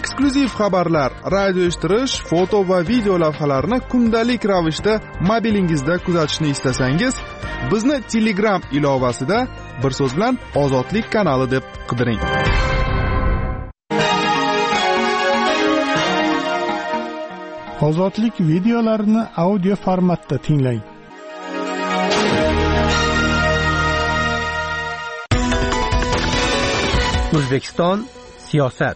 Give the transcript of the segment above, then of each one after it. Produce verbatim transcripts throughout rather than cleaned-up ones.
eksklyuziv xabarlar, radio eshittirish, foto va video lavhalarni kundalik ravishda mobilingizda kuzatishni istasangiz, bizni Telegram ilovasida bir so'z bilan Ozodlik kanali deb qidiring. Ozodlik videolarini audio formatda tinglang. O'zbekiston siyosat.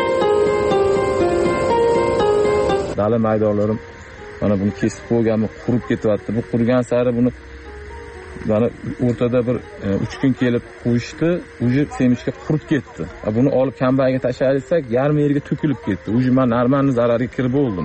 Dala maydonlarim mana buni kesib qo'yganmi, qurib ketyapti. Bu qurgan sari buni mana o'rtada bir uch kun kelib qo'yishdi, uje semishga qurib ketdi. Buni olib kambaga tashlasak, yarim yerga to'kilib ketdi. Uje men normalni zararga kirib bo'ldim.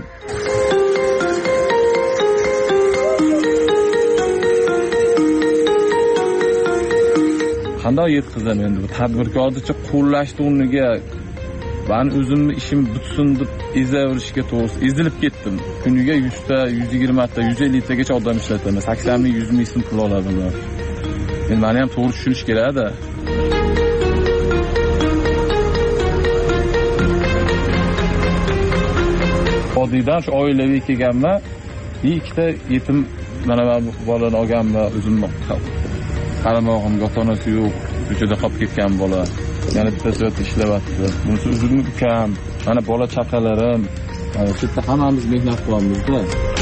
Qanday yetkazam endi bu tadbirkornicha qo'llashdi o'rniga men o'zimni ishim bitsin deb ezaverishga to'g'ri ezilib ketdim. Kuniga yuz ta, yuz yigirma ta, yuz ellik tagacha odam ishlataman. sakson ming, yuz ming so'm pul oladilar. Endi meni ham to'g'ri tushunish kerak-da. Odiydan shu oilaviy kelganman. Ikkita yetim mana bu bolani olganman, o'zimni qaramog'imga ota-onasi yo'q, ko'chada qolib ketgan bola. Yana bittasi ishlayapti. Bunisi o'zimni ukam, mana bola chaqalarim. Mana shu yerda hammamiz mehnat qilamizda.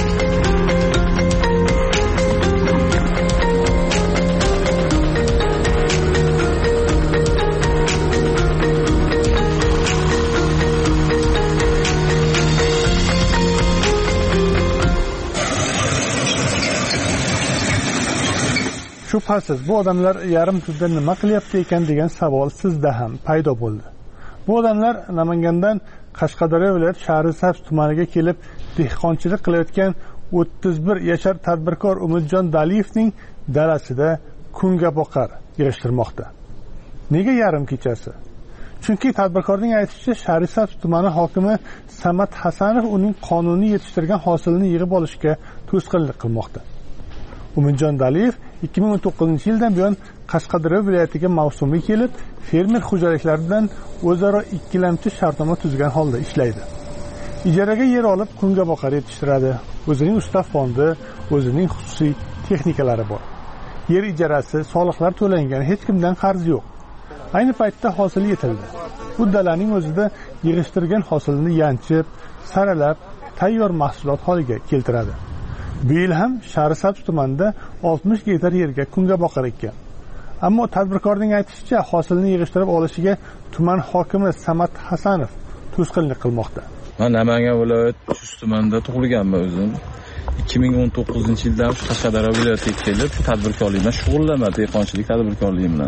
Shubhasiz, bu odamlar yarim tunda nima qilyapti ekan degan savol sizda ham paydo bo'ldi. Bu odamlar Namangandan Qashqadaryo viloyat Shahrisabz tumaniga kelib dehqonchilik qilayotgan o'ttiz bir yashar tadbirkor Umidjon Daliyevning dalasida kungaboqar yig'ishtirmoqda. Nega yarim kechasi? Chunki tadbirkorning aytishicha, Shahrisabz tumani hokimi Samat Hasanov uning qonuniy yetishtirgan hosilini yig'ib olishga to'sqinlik qilmoqda. Umidjon Daliyev ikki ming o'n to'qqizinchi yildan buyon Qashqadaryo viloyatiga mavsumiy kelib, fermer xo'jaliklaridan o'zaro ikkilamchi shartnoma tuzgan holda ishlaydi. Ijaraga yer olib, kungaboqar yetishtiradi. O'zining ustav fondi, o'zining xususiy texnikalari bor. Yer ijarasi, soliqlar to'langan, hech kimdan qarz yo'q. Ayni paytda hosil yetildi. Bu dalaning o'zida yig'ishtirgan hosilini yanchib, saralab, tayyor mahsulot holiga keltiradi. Bu yil ham Shahrisabz tumanida oltmish gektar yerga kungaboqar ekkan. Ammo tadbirkorning aytishicha, hosilni yig'ishtirib olishiga tuman hokimi Samat Hasanov to'sqinlik qilmoqda. Men Namangan viloyat tumanida tug'ilganman o'zim. ikki ming o'n to'qqizinchi yildan Qashqadaryo viloyatiga kelib tadbirkorlik bilan shug'ullanaman, dehqonchilik tadbirkorligi bilan.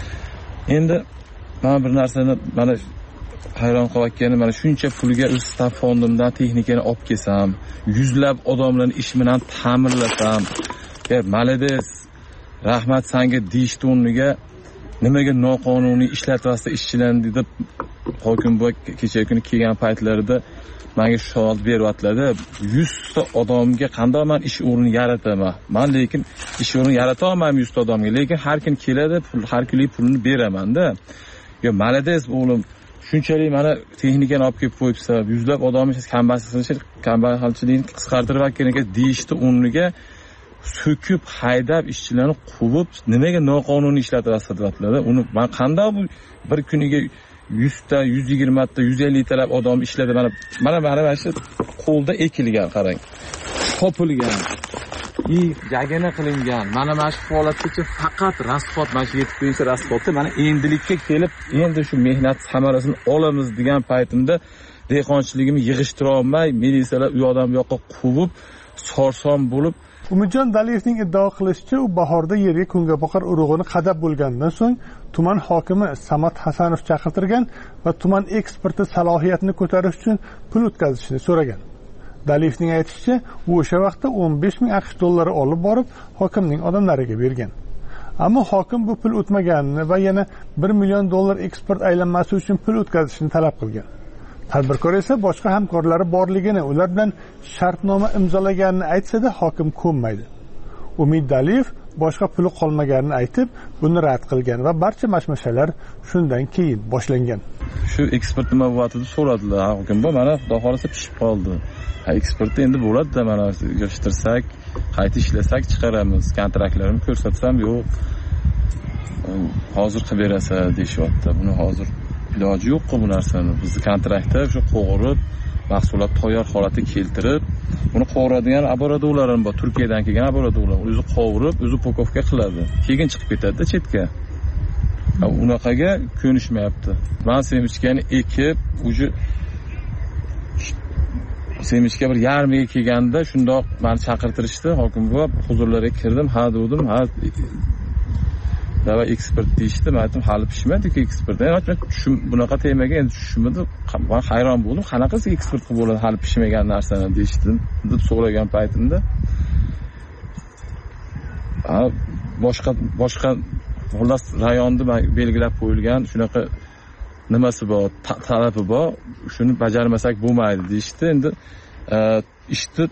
Endi men bir narsani mana hayron qolayotganim, mana shuncha pulga o'z staff fondimdan texnikani olib kelsam, yuzlab odamlarni ish bilan ta'minlasam, malades, rahmat senga deyishdi o'rniga nimaga noqonuniy ishlatyapsiz ishchilarni deb hokim bu kecha kuni kelgan paytlarida menga savol beryaptilar-da, yuz ta odamga qanday men ish o'rni yarataman? Men lekin ish o'rni yarata olmayman yuz ta odamga, lekin har kim keladi, pul har kunlik pulni beraman-da. Yo, malades o'g'lim, shunchalik mana texnikani olib kelib qo'yibsa, yuzlab odamni kambag'alchilik, kambag'alchilikni qisqartirib kerak deyishdi o'rniga so'kib, haydab, ishchilarni quvib, nimaga noqonuniy ishlatyapsiz deyaptilar. Uni men qanday bu bir kuniga yuz ta, yuz yigirma ta, yuz ellik talab odam ishladi. Mana mana mana shu qo'lda ekilgan, qarang. Topilgan. I jagana qilingan. Mana mana shu holatgacha faqat rasxot, mana shu yetib qo'ysa rasxotda mana endilikka kelib, endi shu mehnat samarasini olamiz degan paytimda dehqonchiligimni yig'ishtira olmay, militsiyalar u odam bu yoqqa quvib, sorson bo'lib. Umidjon Daliyevning iddao qilishicha, u bahorda yerga kungaboqar urug'ini qadab bo'lgandan so'ng tuman hokimi Samat Hasanov chaqirtirgan va tuman eksporti salohiyatini ko'tarish uchun pul o'tkazishni so'ragan. Daliyevning aytishicha, u o'sha vaqtda o'n besh ming aqsh dollari olib borib, hokimning odamlariga bergan. Ammo hokim bu pul o'tmaganini va yana bir million dollar eksport aylanmasi uchun pul o'tkazishni talab qilgan. Tadbirkor esa boshqa hamkorlari borligini, ular bilan shartnoma imzolaganini aytsa-da, hokim ko'nmaydi. Umid Daliyev boshqa puli qolmaganini aytib, buni rad qilgan va barcha mashmashalar shundan keyin boshlangan. shu ekspert nima bo'lyapti deb so'radilar. Hokim bu mana xudo xolasa pishib qoldi. Ha, ekspertni endi bo'ladi-da, mana yig'ishtirsak, qayta ishlasak chiqaramiz. Kontraktlarimni ko'rsatsam, yo'q. Hozir qilib berasa deyishyapti. Buni hozir iloji yo'q-ku bu narsani. Bizni kontraktda shu qo'g'irib, mahsulot tayyor holatga keltirib, uni qovuradigan laboratoriyalar bor. Turkiyadan kelgan laboratoriyalar. O'zi qovurib, o'zi upakovka qiladi. Keyin chiqib ketadi chetga. Unaqaga ko'nishmayapti. Men semichkani ekib, uje semichka bir yarmiga kelganda shundoq meni chaqirtirishdi. Hokim buva huzurlarga kirdim, ha dedim, ha dava ekspert deyishdi. Men aytdim, hali pishmadi-ku ekspert. Men tushum bunaqa temaga endi tushumadi. Men hayron bo'ldim. Qanaqasi ekspert qilib bo'ladi hali pishmagan narsani deyishdim deb so'ragan paytimda. Ha, boshqa boshqa xullas rayonni belgilab qo'yilgan shunaqa nimasi bor, talabi bor, shuni bajarmasak bo'lmaydi deyishdi. Endi ishni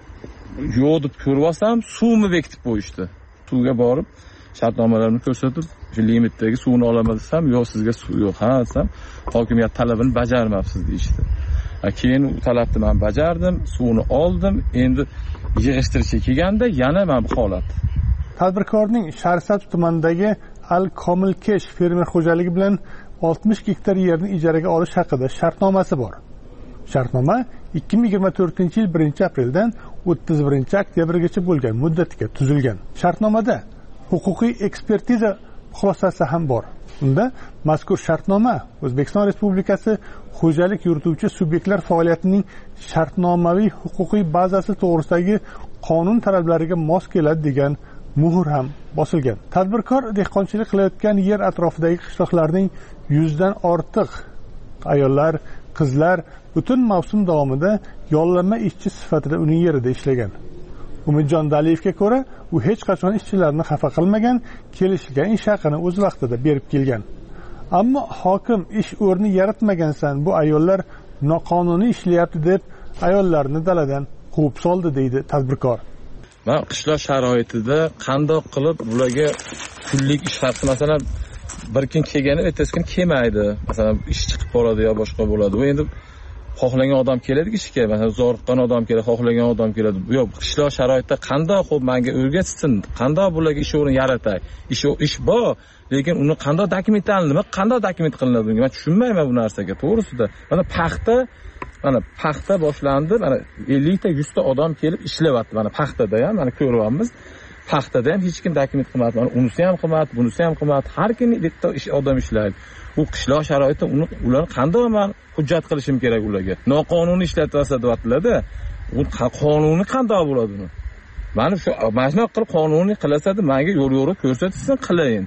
yo'q deb ko'rib olsam, suvni bekitib qo'yishdi. Suvga borib, shartnomalarni ko'rsatib, shu limitdagi suvni olaman desam, yo'q, sizga suv yo'q, ha desam, hokimiyat talabini bajarmabsiz deyishdi. Keyin u talabni men bajardim, suvni oldim. Endi yig'ishtirishga kelganda yana mana bu holat. Tadbirkorning Sharsat tumanidagi Al-Komilkesh fermer xo'jaligi bilan oltmish gektar yerni ijaraga olish haqida shartnomasi bor. Shartnoma ikki ming yigirma to'rtinchi yil birinchi apreldan o'ttiz birinchi oktyabrgacha bo'lgan muddatga tuzilgan. Shartnomada huquqiy ekspertiza xulosasi ham bor. Unda mazkur shartnoma O'zbekiston Respublikasi xo'jalik yurituvchi subyektlar faoliyatining shartnomaviy huquqiy bazasi to'g'risidagi qonun talablariga mos keladi degan muhr ham bosilgan. Tadbirkor dehqonchilik qilayotgan yer atrofidagi qishloqlarning yuzdan ortiq ayollar, qizlar butun mavsum davomida yollanma ishchi sifatida uning yerida ishlagan. Umidjon Daliyevga ko'ra, u hech qachon ishchilarni xafa qilmagan, kelishilgan ish haqini o'z vaqtida berib kelgan. Ammo hokim ish o'rni yaratmagansan, bu ayollar noqonuniy ishlayapti deb ayollarni daladan quvib soldi deydi tadbirkor. Men qishloq sharoitida qandoq qilib bularga kunlik ish haqi, masalan, bir kun kelgani ertasi kun kelmaydi. Masalan, ish chiqib qoladi yo boshqa bo'ladi. Bu endi xohlagan odam keladi ishga, masalan, zo'riqqan odam keladi, xohlagan odam keladi. Yo'q, qishloq sharoitida qandoq qilib menga o'rgatsin, qandoq bularga ish o'rin yaratay. Ish ish bor, lekin uni qandoq dokumentlanadi, nima qandoq dokument qilinadi bunga men tushunmayman bu narsaga, to'g'risida. Mana paxta Mana paxta boshlandi, mana ellik ta yuz ta odam kelib ishlayapti. Mana paxtada ham, mana ko'ryapmiz. Paxtada ham hech kim dokument qilmadi. Mana unisi ham qilmadi, bunisi ham qilmadi. Har kuni bitta ish odam ishlaydi. U qishloq sharoitida uni ular qanday men hujjat qilishim kerak ularga? Noqonuniy ishlatyapsa deyaptilar-da. U qonuniy qanday bo'ladi uni? Mana shu mana qilib qonuniy qilsa-da, menga yo'l yo'riq ko'rsatsin, qilayin.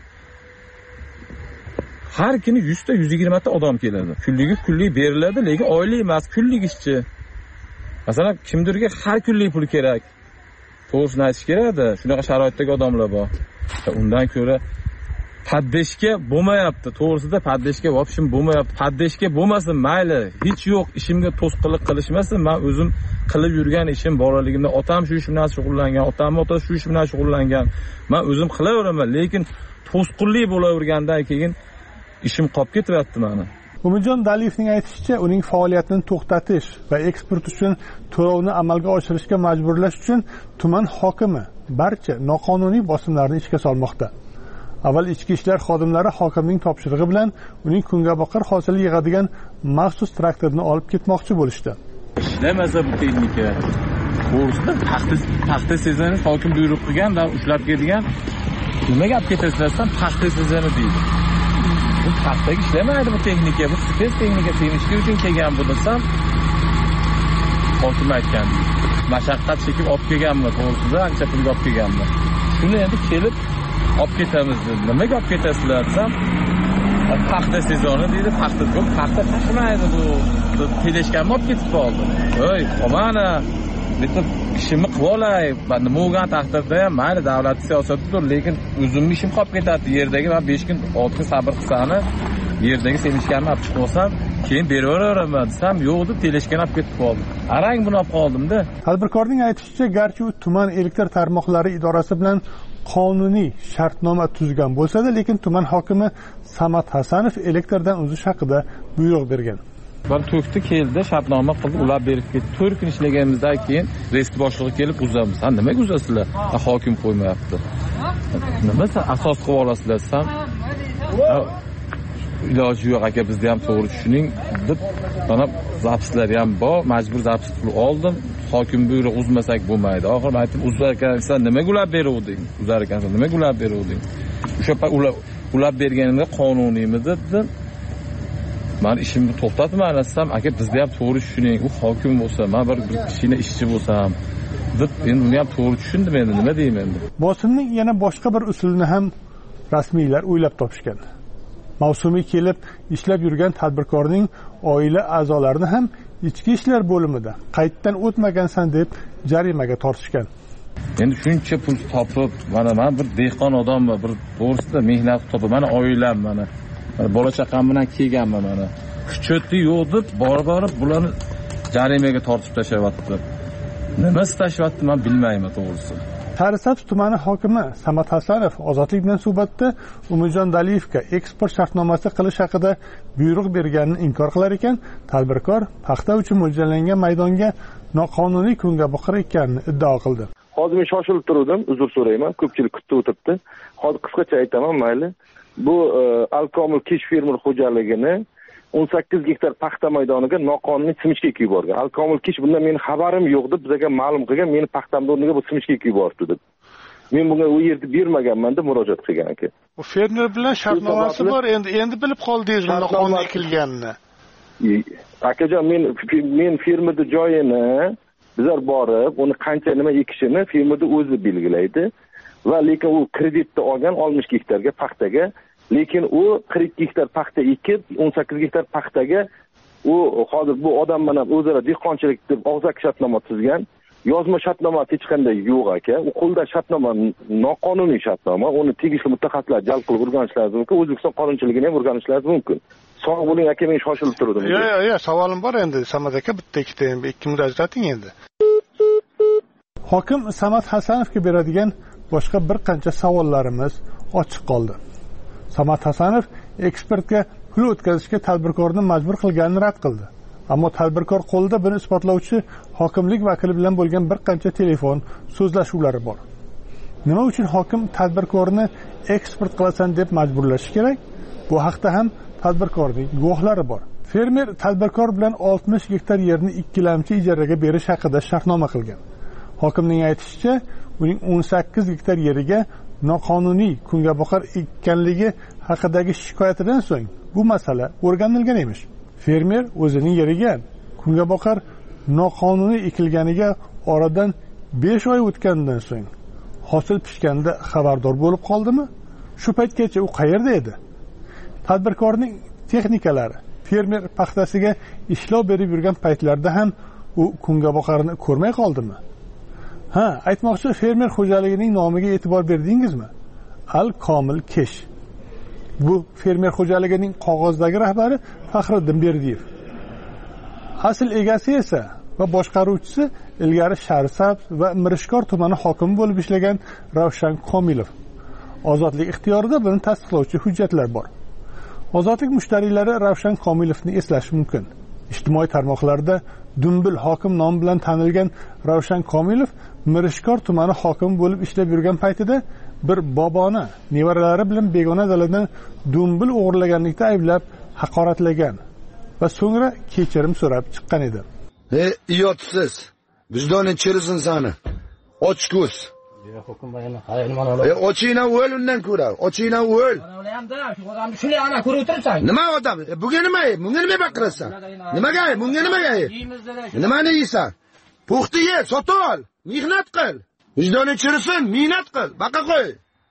Har kuni yuz ta yuz yigirma ta odam keladi. Kunligi kunlik beriladi, lekin oylik emas, kunlik ishchi. Masalan, kimdirga har kunlik pul kerak. To'g'risini aytish kerak-da, shunaqa sharoitdagi odamlar bor. Undan ko'ra paddeshga bo'lmayapti. To'g'risida paddeshga vobshim bo'lmayapti. Paddeshga bo'lmasin, mayli, hech yo'q, ishimga to'sqinlik qilishmasin. Men o'zim qilib yurgan ishim bolaligimda otam shu ish bilan shug'ullangan, otamning otasi shu ish bilan shug'ullangan. Men o'zim qilaveraman, lekin to'sqinlik bo'lavergandan keyin ishim qolib ketyapti mana. Umidjon Daliyevning aytishicha, uning faoliyatini to'xtatish va eksport uchun to'lovni amalga oshirishga majburlash uchun tuman hokimi barcha noqonuniy bosimlarni ishga solmoqda. Avval ichki ishlar xodimlari hokimning topshirig'i bilan uning kungaboqar hosil yig'adigan maxsus traktorni olib ketmoqchi bo'lishdi. Ishlamasa bu texnika, to'g'risida paxta paxta sezani hokim buyruq qilgan va ushlab kelgan. Nimaga olib ketasizlar, paxta sezani deydi. Bu paxtaga ishlamaydi bu texnika, bu spes texnika, temishlik uchun kelgan bu desam, hokim aytgandek. Mashaqqat chekib olib kelganmi, to'g'risida ancha pulga olib kelganmi. Shuni endi kelib olib ketamiz dedi. Nimaga olib ketasizlar desam, paxta sezoni deydi, paxta ko'p, paxta tashmaydi bu. Teleshkanni olib ketib qoldi. Voy, omana, bitta ishimni qilib olay. Nima bo'lgan taqdirda ham mayli davlat siyosatidir, lekin o'zimning ishim qolib ketadi. Yerdagi men besh kun, olti kun sabr qilsani, yerdagi semishkanni olib chiqib olsam, keyin beraveraman desam, yo'q deb teleshkanni olib ketib qoldi. Arang buni olib qoldim-da. Tadbirkorning aytishicha, garchi u tuman elektr tarmoqlari idorasi bilan qonuniy shartnoma tuzgan bo'lsa-da, lekin tuman hokimi Samat Hasanov elektrdan uzish haqida buyruq bergan. Bir to'kti keldi, shartnoma qilib, ular berib ketdi. to'rt kun ishlaganimizdan keyin rest boshlig'i kelib uzamiz. San nimaga uzasizlar? Hokim qo'ymayapti. Nima asos qilib olasizlar desam, iloji yo'q aka, bizda ham to'g'ri tushuning deb, mana zapslar ham bor, majbur zaps qilib oldim. Hokim buyruq uzmasak bo'lmaydi. Oxir aytdim, uzar ekansan, nimaga ular beruvding? Uzar ekansan, nimaga ular beruvding? O'sha ular ular berganimda qonuniymi dedim. Men ishimni to'xtatman desam, aka bizda ham to'g'ri tushuning. U hokim bo'lsa, men bir bir kishina ishchi bo'lsam, deb endi uni ham to'g'ri tushundim endi, nima deyman endi. Bosimning yana boshqa bir usulini ham rasmiylar o'ylab topishgan. Mavsumiy kelib ishlab yurgan tadbirkorning oila a'zolarini ham ichki ishlar bo'limida qaytdan o'tmagansan deb jarimaga tortishgan. Endi shuncha pul topib, mana men bir dehqon odamman, bir to'g'risida mehnat topib, mana oilam mana bola chaqam bilan kelganman mana. Kuchoti yo'q deb borib-borib bularni jarimaga tortib tashyapti. Nima istashyapti men bilmayman to'g'risi. Sharisabz tumani hokimi Samat Hasanov Ozodlik bilan suhbatda Umidjon Daliyevga eksport shartnomasi qilish haqida buyruq berganini inkor qilar ekan, tadbirkor paxta uchun mo'ljallangan maydonga noqonuniy kungaboqar ekanini iddao qildi. Hozir men shoshilib turdim, uzr so'rayman, ko'pchilik kutib o'tiribdi. Hozir qisqacha aytaman, mayli. Bu Alkomil Kish fermer xo'jaligini o'n sakkiz gektar paxta maydoniga noqonuniy simishga ekib yuborgan. Alkomil Kish bundan mening xabarim yo'q deb bizga ma'lum qilgan, meni paxtamni o'rniga bu simishga ekib yuboribdi deb. Men bunga u yerda bermaganman deb murojaat qilgan aka. Bu fermer bilan shartnomasi bor, endi endi bilib qoldingiz noqonuniy ekilganini. Akajon, men men fermerning joyini bizlar borib, uni qancha nima ekishini fermerning o'zi belgilaydi va lekin u kreditni olgan oltmish gektarga paxtaga, lekin u qirq ikki gektar paxta ekib, o'n sakkiz gektar paxtaga u hozir bu odam bilan o'zaro dehqonchilik deb og'zaki shartnoma tuzgan. Yozma shartnoma hech qanday yo'q aka. U qo'lda shartnoma noqonuniy shartnoma. Uni tegishli mutaxassislar jalb qilib o'rganishlari mumkin. O'zbekiston qonunchiligini ham o'rganishlari mumkin. Sog' bo'ling aka, men shoshilib turdim. Yo'q, yo'q, yo'q, savolim bor endi. Samat aka, bitta ikkita endi ikki minut ajrating endi. Hokim Samat Hasanovga beradigan boshqa bir qancha savollarimiz ochiq qoldi. Samat Hasanov ekspertga pul o'tkazishga tadbirkorni majbur qilganini rad qildi. Ammo tadbirkor qo'lida buni isbotlovchi hokimlik vakili bilan bo'lgan bir qancha telefon so'zlashuvlari bor. Nima uchun hokim tadbirkorni eksport qilasan deb majburlashi kerak? Bu haqda ham tadbirkorning guvohlari bor. Fermer tadbirkor bilan oltmish gektar yerni ikkilamchi ijaraga berish haqida shartnoma qilgan. Hokimning aytishicha, uning o'n sakkiz gektar yeriga noqonuniy kungaboqar ekkanligi haqidagi shikoyatidan so'ng bu masala o'rganilgan emish. Fermer o'zining yeriga kungaboqar noqonuniy ekilganiga oradan besh oy o'tgandan so'ng hosil pishganda xabardor bo'lib qoldimi? Shu paytgacha u qayerda edi? Tadbirkorning texnikalari fermer paxtasiga ishlov berib yurgan paytlarda ham u kungaboqarni ko'rmay qoldimi? Ha, aytmoqchi, fermer xo'jaligining nomiga e'tibor berdingizmi? Al-Komil Kish. Bu fermer xo'jaligining qog'ozdagi rahbari Faxriddin Berdiyev. Asl egasi esa va boshqaruvchisi ilgari Sharisabz va Mirishkor tumani hokimi bo'lib ishlagan Ravshan Komilov. Ozodlik ixtiyorida buni tasdiqlovchi hujjatlar bor. Ozodlik mushtariylari Ravshan Komilovni eslashi mumkin. Ijtimoiy tarmoqlarda Dumbil hokim nomi bilan tanilgan Ravshan Komilov Mirishkor tumani hokimi bo'lib ishlab yurgan paytida bir boboni nevaralari bilan begona daladan dumbil o'g'irlaganlikda ayblab haqoratlagan va so'ngra kechirim so'rab chiqqan edi. Ey, iyotsiz. Vijdoni chirisin sani. Och ko'z. E, ochingdan o'l undan ko'ra. Ochingdan o'l. Shuni ana ko'rib o'tirsan. Nima odam? E, bunga nima? Bunga nima baqirasan? Nimaga? Bunga nimaga? Nimani yeysan? Puxta ye, sotib ol. Mehnat qil. Vijdoni chirisin, mehnat qil. Baqa qo'y.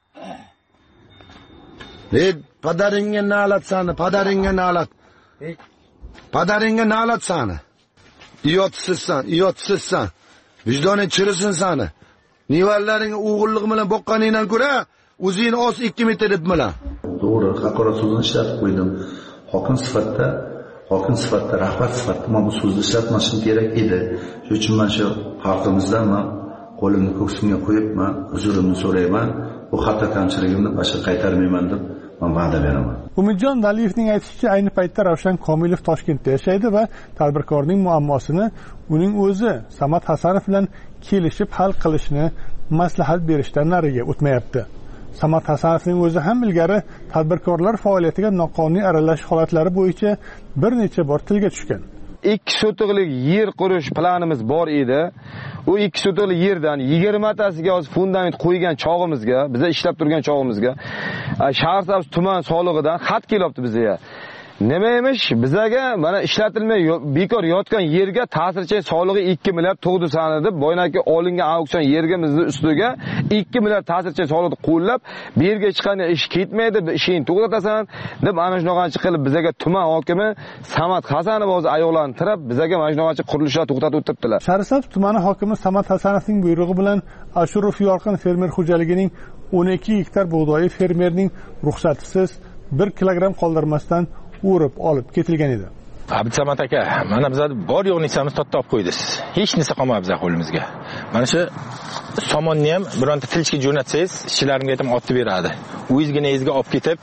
Ey, padaringga nalat sani, padaringga nalat. Padaringga nalat sani. Iyotsizsan, iyotsizsan. Vijdoni chirisin sani. Nevaralaring o'g'illik bilan boqqaningdan ko'ra, o'zingni os ikki metr deb bilan. To'g'ri, haqorat so'zini ishlatib qo'ydim. Hokim sifatida, hokim sifatida, rahbar sifatida men bu so'zni ishlatmashim kerak edi. Shuning uchun men shu xalqimizdan men qo'limni ko'ksimga qo'yib, men uzurimni so'rayman. bu xato kamchiligimni boshqa qaytarmayman deb men va'da beraman. Umidjon Daliyevning aytishicha, ayni paytda Ravshan Komilov Toshkentda yashaydi va tadbirkorning muammosini uning o'zi Samad Hasanov bilan kelishib hal qilishni maslahat berishdan nariga o'tmayapti. Samad Hasanovning o'zi ham ilgari tadbirkorlar faoliyatiga noqonuniy aralashish holatlari bo'yicha bir necha bor tilga tushgan. ikki sotiqlik yer qurish planimiz bor edi. U ikki sotiqlik yerdan yigirma tasiga hozir fundament qo'ygan chog'imizga, biz ishlab turgan chog'imizga Shaharsabz tuman solig'idan xat kelyapti bizga. Nima emish? Bizaga mana ishlatilmay bekor yotgan yerga ta'sirchi solig'i ikki milliard to'g'di deb boynaki olingan auksion yergimizni ustiga ikki milliard ta'sirchi solig'ini qo'llab, bu yerga hech qanday ish ketmaydi, ishingni to'xtatasan deb ana shunaqancha qilib bizaga tuman hokimi Samad Hasanov o'zi ayoqlantirib, bizaga mana shunaqancha qurilishlar to'xtatib o'tiribdilar. Shaharsabz tumani hokimi Samad Hasanovning buyrug'i bilan Ashurov Yorqin fermer xo'jaligining o'n ikki gektar bug'doyi fermerning ruxsatisiz bir kilogramm qoldirmasdan o'rib olib ketilgan edi. Abdusamad aka, mana bizlar bor yo'q narsamizni totib qo'ydi siz. Hech narsa qolmadi bizlar qo'limizga. Mana shu somonni ham bironta tilchga jo'natsangiz, ishchilarimga aytib otib beradi. O'zginangizga olib ketib,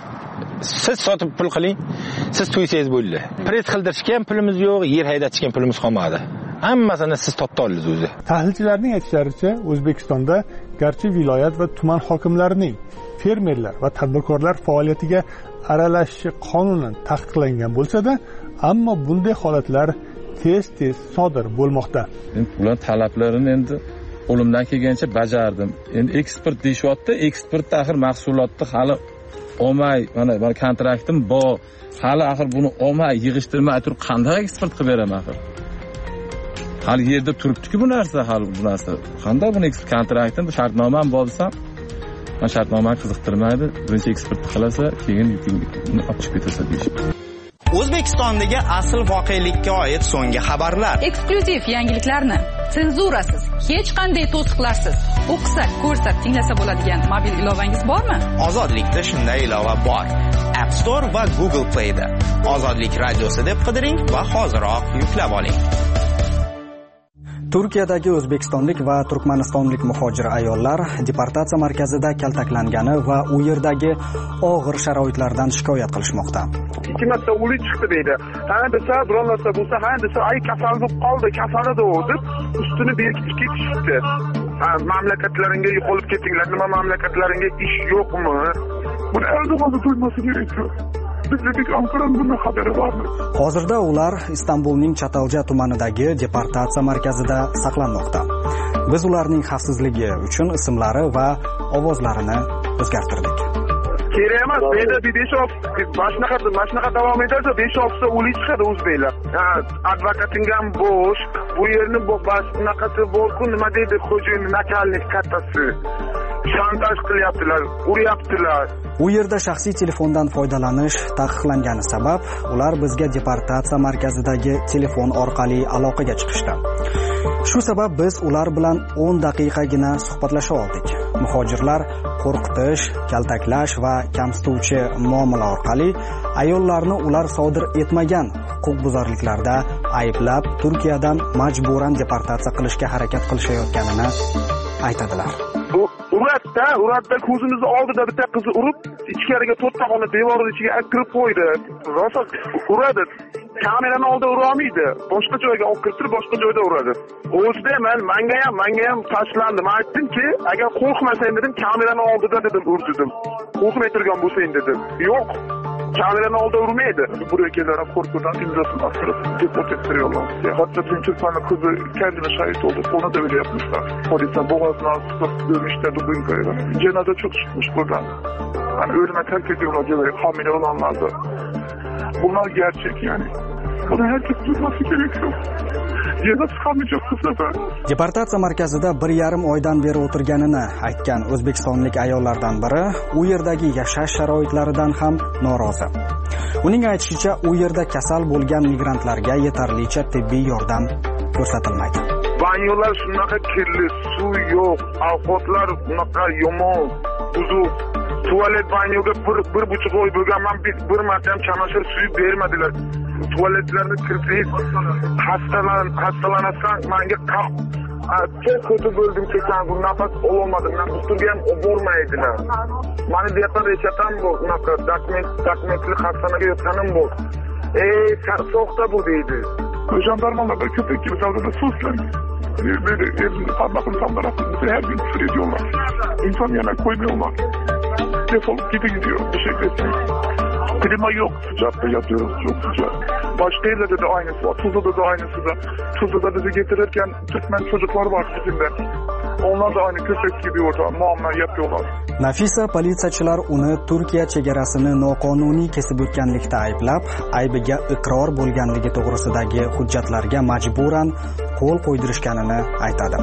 siz sotib pul qiling, siz to'ysangiz bo'ldi. Pres qildirishga ham pulimiz yo'q, yer haydatishga ham pulimiz qolmadi. Hammasini siz totib oldingiz o'zi. Tahlilchilarning aytishlaricha, O'zbekistonda garchi viloyat va tuman hokimlarining fermerlar va tadbirkorlar faoliyatiga aralashishi qonunan taqiqlangan bo'lsa-da, ammo bunday holatlar tez-tez sodir bo'lmoqda. Men ular talablarini endi qo'limdan kelgancha bajardim. Endi eksport deyapti, eksportda axir mahsulotni hali olmay, mana mana kontraktim bor. Hali axir buni olmay, yig'ishtirmay turib qanday eksport qilib beraman axir? Hali yerda turibdi-ku bu narsa, hali bu narsa. Qanday buni eksport kontraktim, shartnomam bor desam, men shartnomani qiziqtirmaydi. Birinchi eksport qilasa, keyin yukingni olib chiqib ketasan deyishdi. O'zbekistondagi asl voqelikka oid so'nggi xabarlar. Eksklyuziv yangiliklarni senzurasiz, hech qanday to'siqlarsiz o'qisak, ko'rsak, tinglasa bo'ladigan mobil ilovangiz bormi? Ozodlikda shunday ilova bor. App Store va Google Play da. Ozodlik radiosi deb qidiring va hoziroq yuklab oling. Turkiyadagi o'zbekistonlik va turkmanistonlik muhojir ayollar deportatsiya markazida kaltaklangani va u yerdagi og'ir sharoitlardan shikoyat qilishmoqda. Ikki marta o'lik chiqdi deydi. Ha desa, biron narsa bo'lsa, ha desa, ay kasal bo'lib qoldi, kasal edi deb ustini berkitib ketishdi. Ha, mamlakatlaringga yo'qolib ketinglar, nima mamlakatlaringga ish yo'qmi? Buni Erdo'g'onni to'ymasi kerak. Hozirda ular Istanbulning Chatalja tumanidagi deportatsiya markazida saqlanmoqda. Biz ularning xavfsizligi uchun ismlari va ovozlarini o'zgartirdik. Kerak emas, menda besh olti mashnaqa mashnaqa davom etadi, besh olti o'lik chiqadi o'zbeklar. Ha, advokating ham bo'sh, bu yerni bunaqasi bor-ku, nima deydi xo'jayin nakalnik kattasi. Shantaj qilyaptilar, uryaptilar. U yerda shaxsiy telefondan foydalanish taqiqlangani sabab ular bizga deportatsiya markazidagi telefon orqali aloqaga chiqishdi. Shu sabab biz ular bilan o'n daqiqagina suhbatlasha oldik. Muhojirlar qo'rqitish, kaltaklash va kamsituvchi muomala orqali ayollarni ular sodir etmagan huquqbuzarliklarda ayblab, Turkiyadan majburan deportatsiya qilishga harakat qilishayotganini aytadilar. Uratda, uratda ko'zimizni oldida bitta qizni urib, ichkariga to'rtta xona devorning ichiga kirib qo'ydi. Rosa uradi. Kamerani oldida ura olmaydi. Boshqa joyga olib kirib, boshqa joyda uradi. O'zida men menga ham, menga ham tashlandim. Men aytdimki, agar qo'rqmasang dedim, kamerani oldida dedim, ur dedim. Qo'rqmay turgan bo'lsang dedim. Yo'q. Kamerani oldida urmaydi. Buraya kelib qo'rquvdan imzosini bostirib, deport ettiriyorlar. Hatto Türkmenli kızı kendine şahit oldu. Ona da öyle yapmışlar. Polise boğazına sıkıp dövmüşler Dubinka'yla. Cenaze çok çıkmış buradan. Yani ölüme terk ediyorlar diyorlar, hamile olanlarda. Bunlar gerçek yani. Bunu herkes duyması gerekiyor. Deportatsiya markazida bir yarim oydan beri o'tirganini aytgan o'zbekistonlik ayollardan biri u yerdagi yashash sharoitlaridan ham norozi. Uning aytishicha, u yerda kasal bo'lgan migrantlarga yetarlicha tibbiy yordam ko'rsatilmaydi. Banyolar shunaqa kirli, suv yo'q, ovqatlar bunaqa yomon, buzuq. Tuvalet banyoga bir bir buçuk oy bo'lganman, bir, bir marta ham chamashir suvi bermadilar. Tuvaletlarni kirsangiz hastalan hastalanasang menga çok kötü böldüm geçen gün nefes olamadım. Üstüge ham bormaydilar. Mani bu yoqda rechatam bor, unaqa dokument dokumentli hastaneге yotganim bor. Ey, so'xda bu deydi. Jandarmalarda köpek gibi saldırıda suslar. Böyle elini parmakını sallarak bize her gün küfür ediyorlar. İnsan yerine koymuyorlar. Defolup gidin diyor. Bir şey desmeyin. Klima yok. Sıcakta yatıyoruz. Çok sıcak. Başdeğir'de de aynısı var. Tuzla'da da aynısı da. Tuzla'da bizi getirirken Türkmen çocuklar var bizimle. Onlar da aynı köpek gibi orada muamele yapıyorlar. Nafisa politsiyachilar uni Turkiya chegarasini noqonuniy kesib o'tganlikda ayblab, aybiga iqror bo'lganligi to'g'risidagi hujjatlarga majburan qo'l qo'ydirishganini aytadi.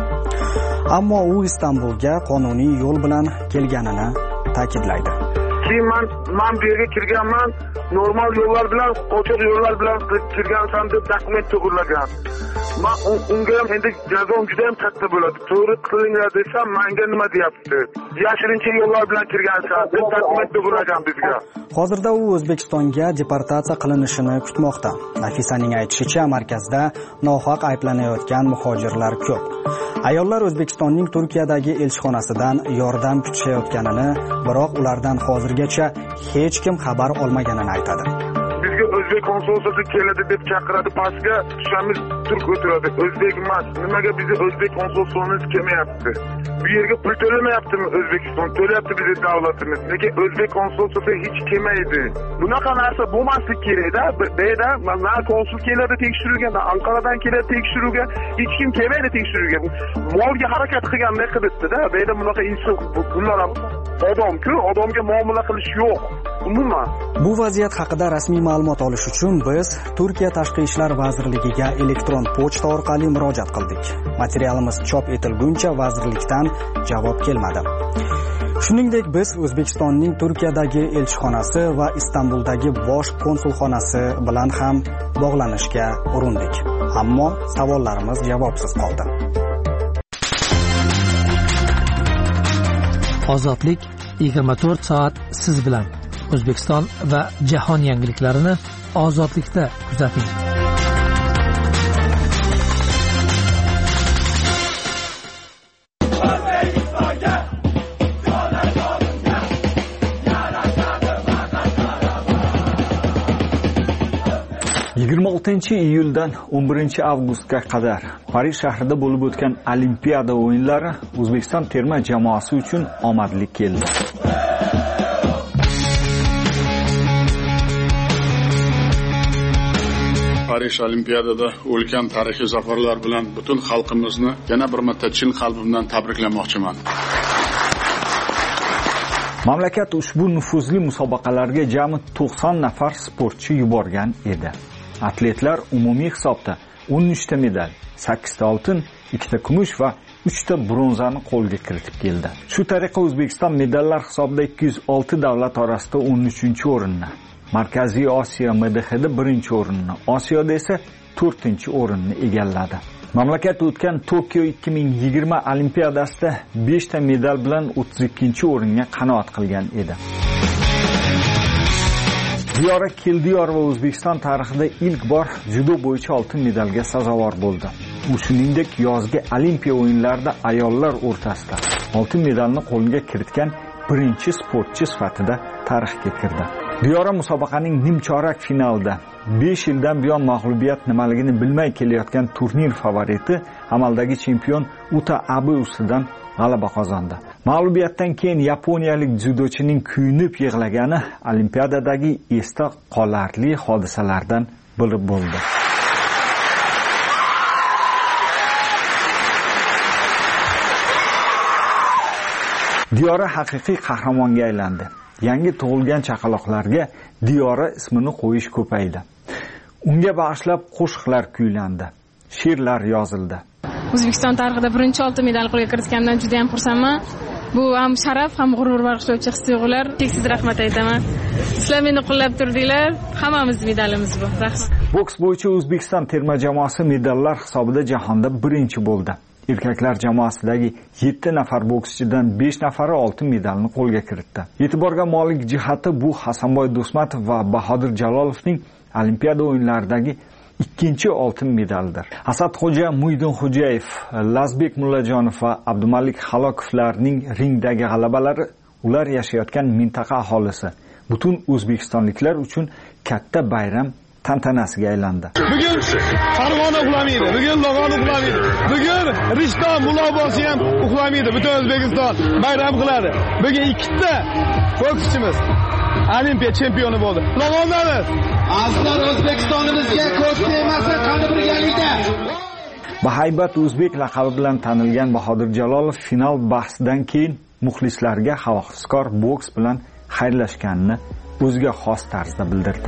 Ammo u Istanbulga qonuniy yo'l bilan kelganini ta'kidlaydi. Keyin men men bu yerga kirganman, normal yo'llar bilan, qochoq yo'llar bilan kirgansam deb dokument to'g'irlagan. Men unga ham endi jazom juda ham katta bo'ladi. To'g'ri qilinglar desam, menga nima deyapti? Yashirincha yo'llar bilan kirgansan deb dokument to'g'irlagan bizga. Hozirda u O'zbekistonga deportatsiya qilinishini kutmoqda. Nafisaning aytishicha, markazda nohaq ayblanayotgan muhojirlar ko'p. Ayollar O'zbekistonning Turkiyadagi elchixonasidan yordam kutishayotganini, biroq ulardan hozirgacha hech kim xabar olmaganini aytadi. Bizga O'zbek konsulxonasi keladi deb chaqiradi, pastga tushamiz, turk o'tiradi. O'zbek emas. Nimaga bizni O'zbek konsulxonasi kelmayapti? Bu yerga pul to'lamayaptimi O'zbekiston? To'layapti bizni davlatimiz. Nega O'zbek konsulxonasi hech kelmaydi? Bunaqa narsa bo'lmaslik kerak-da. Beda mana konsul keladi tekshiruvga, Anqaradan keladi tekshiruvga, hech kim kelmaydi tekshiruvga. Molga harakat qilganday qilibdi-da. Beda bunaqa inson bunlar ham odam-ku, odamga muomala qilish yo'q. Umuman. Bu vaziyat haqida rasmiy ma'lumot olish uchun biz Turkiya Tashqi ishlar vazirligiga elektron pochta orqali murojaat qildik. Materialimiz chop etilguncha vazirlikdan javob kelmadi. Shuningdek, biz O'zbekistonning Turkiyadagi elchixonasi va Istanbuldagi bosh konsulxonasi bilan ham bog'lanishga urindik. Ammo savollarimiz javobsiz qoldi. Ozodlik yigirma to'rt soat siz bilan. O'zbekiston va jahon yangiliklarini ozodlikda kuzating. yigirma oltinchi iyuldan o'n birinchi avgustga qadar Parij shahrida bo'lib o'tgan Olimpiada o'yinlari O'zbekiston terma jamoasi uchun omadli keldi. Parij Olimpiadada ulkan tarixiy zafarlar bilan butun xalqimizni yana bir marta chin qalbimdan tabriklamoqchiman. Mamlakat ushbu nufuzli musobaqalarga jami to'qson nafar sportchi yuborgan edi. Atletlar umumiy hisobda o'n uchta medal, sakkizta oltin, ikkita kumush va uchta bronzani qo'lga kiritib keldi. Shu tariqa O'zbekiston medallar hisobida ikki yuz olti davlat orasida o'n uchinchi o'rinni, Markaziy Osiyo M D H'da birinchi o'rinni, Osiyoda esa to'rtinchi o'rinni egalladi. Mamlakat o'tgan Tokio ikki ming yigirma Olimpiadasida beshta medal bilan o'ttiz ikkinchi o'ringa qanoat qilgan edi. Diyora Keldiyor va O'zbekiston tarixida ilk bor judo bo'yicha oltin medalga sazovor bo'ldi. U shuningdek yozgi Olimpiya o'yinlarida ayollar o'rtasida oltin medalni qo'lga kiritgan birinchi sportchi sifatida tarixga kirdi. Diyora musobaqaning nimchorak finalida besh yildan buyon mag'lubiyat nimaligini bilmay kelayotgan turnir favoriti amaldagi chempion Uta Abe ustidan g'alaba qozondi. Mag'lubiyatdan keyin yaponiyalik dzyudochining kuyunib yig'lagani Olimpiadadagi esda qolarli hodisalardan biri bo'ldi. Diyora haqiqiy qahramonga aylandi. Yangi tug'ilgan chaqaloqlarga Diyora ismini qo'yish ko'paydi. Unga bag'ishlab qo'shiqlar kuylandi, she'rlar yozildi. O'zbekiston tarixida birinchi oltin medal qo'lga kiritgandan juda ham xursandman. Bu ham sharaf, ham g'urur bag'ishlovchi his-tuyg'ular. Cheksiz rahmat aytaman. Sizlar meni qo'llab turdinglar. Hammamiz medalimiz bu. Rahmat. Boks bo'yicha O'zbekiston terma jamoasi medallar hisobida jahonda birinchi bo'ldi. Erkaklar jamoasidagi yetti nafar bokschidan besh nafari oltin medalni qo'lga kiritdi. E'tiborga molik jihati bu Hasanboy Do'smatov va Bahodir Jalolovning Olimpiada o'yinlaridagi ikkinchi oltin medaldir. Asadxo'ja Muydinxo'jayev, Lazbek Mullajonov va Abdumalik Halokovlarning ringdagi g'alabalari ular yashayotgan mintaqa aholisi, butun o'zbekistonliklar uchun katta bayram tantanasiga aylandi. Bugun Farg'ona uxlamaydi, bugun Log'on uxlamaydi, bugun Rishton Mulobosi ham uxlamaydi. Butun O'zbekiston bayram qiladi. Bugun ikkita bokschimiz Olimpiya chempioni bo'ldi. Log'ondamiz. Azizlar, O'zbekistonimizga ko'z tegmasi qani birgalikda. Bahaybat o'zbek laqabi bilan tanilgan Bahodir Jalolov final bahsidan keyin muxlislarga havaskor boks bilan xayrlashganini o'ziga xos tarzda bildirdi.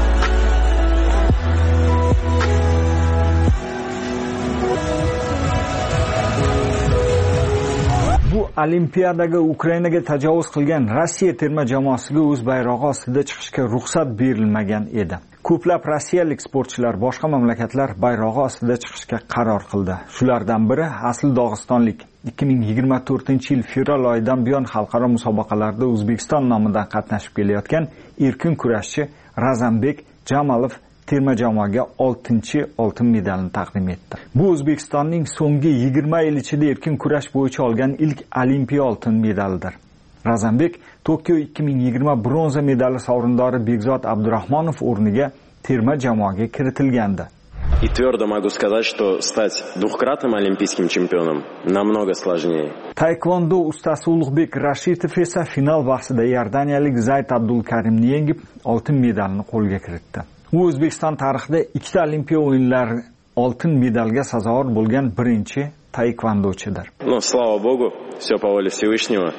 Bu Olimpiadaga Ukrainaga tajovuz qilgan Rossiya terma jamoasiga o'z bayrog'i ostida chiqishga ruxsat berilmagan edi. Ko'plab rossiyalik sportchilar boshqa mamlakatlar bayrog'i ostida chiqishga qaror qildi. Shulardan biri asl Dog'istonlik. ikki ming yigirma to'rtinchi yil fevral oyidan buyon xalqaro musobaqalarda O'zbekiston nomidan qatnashib kelayotgan erkin kurashchi Razanbek Jamalov terma jamoaga oltinchi oltin medalni taqdim etdi. Bu O'zbekistonning so'nggi yigirma yil ichida erkin kurash bo'yicha olgan ilk olimpiya oltin medalidir. Razanbek Tokio ikki ming yigirma bronza medali sovrindori Bekzod Abdurahmonov o'rniga terma jamoaga kiritilgandi. И твердо могу сказать, что стать двухкратным олимпийским чемпионом намного сложнее. Taekwondo ustasi Ulug'bek Rashidov esa final bahsida Iordaniyalik Zayd Abdulkarimni yengib, oltin medalni qo'lga kiritdi. U O'zbekiston tarixida ikkita olimpiya o'yinlari oltin medalga sazovor bo'lgan birinchi taekvondochidir. Ну, слава Богу, все по воле Всевышнего.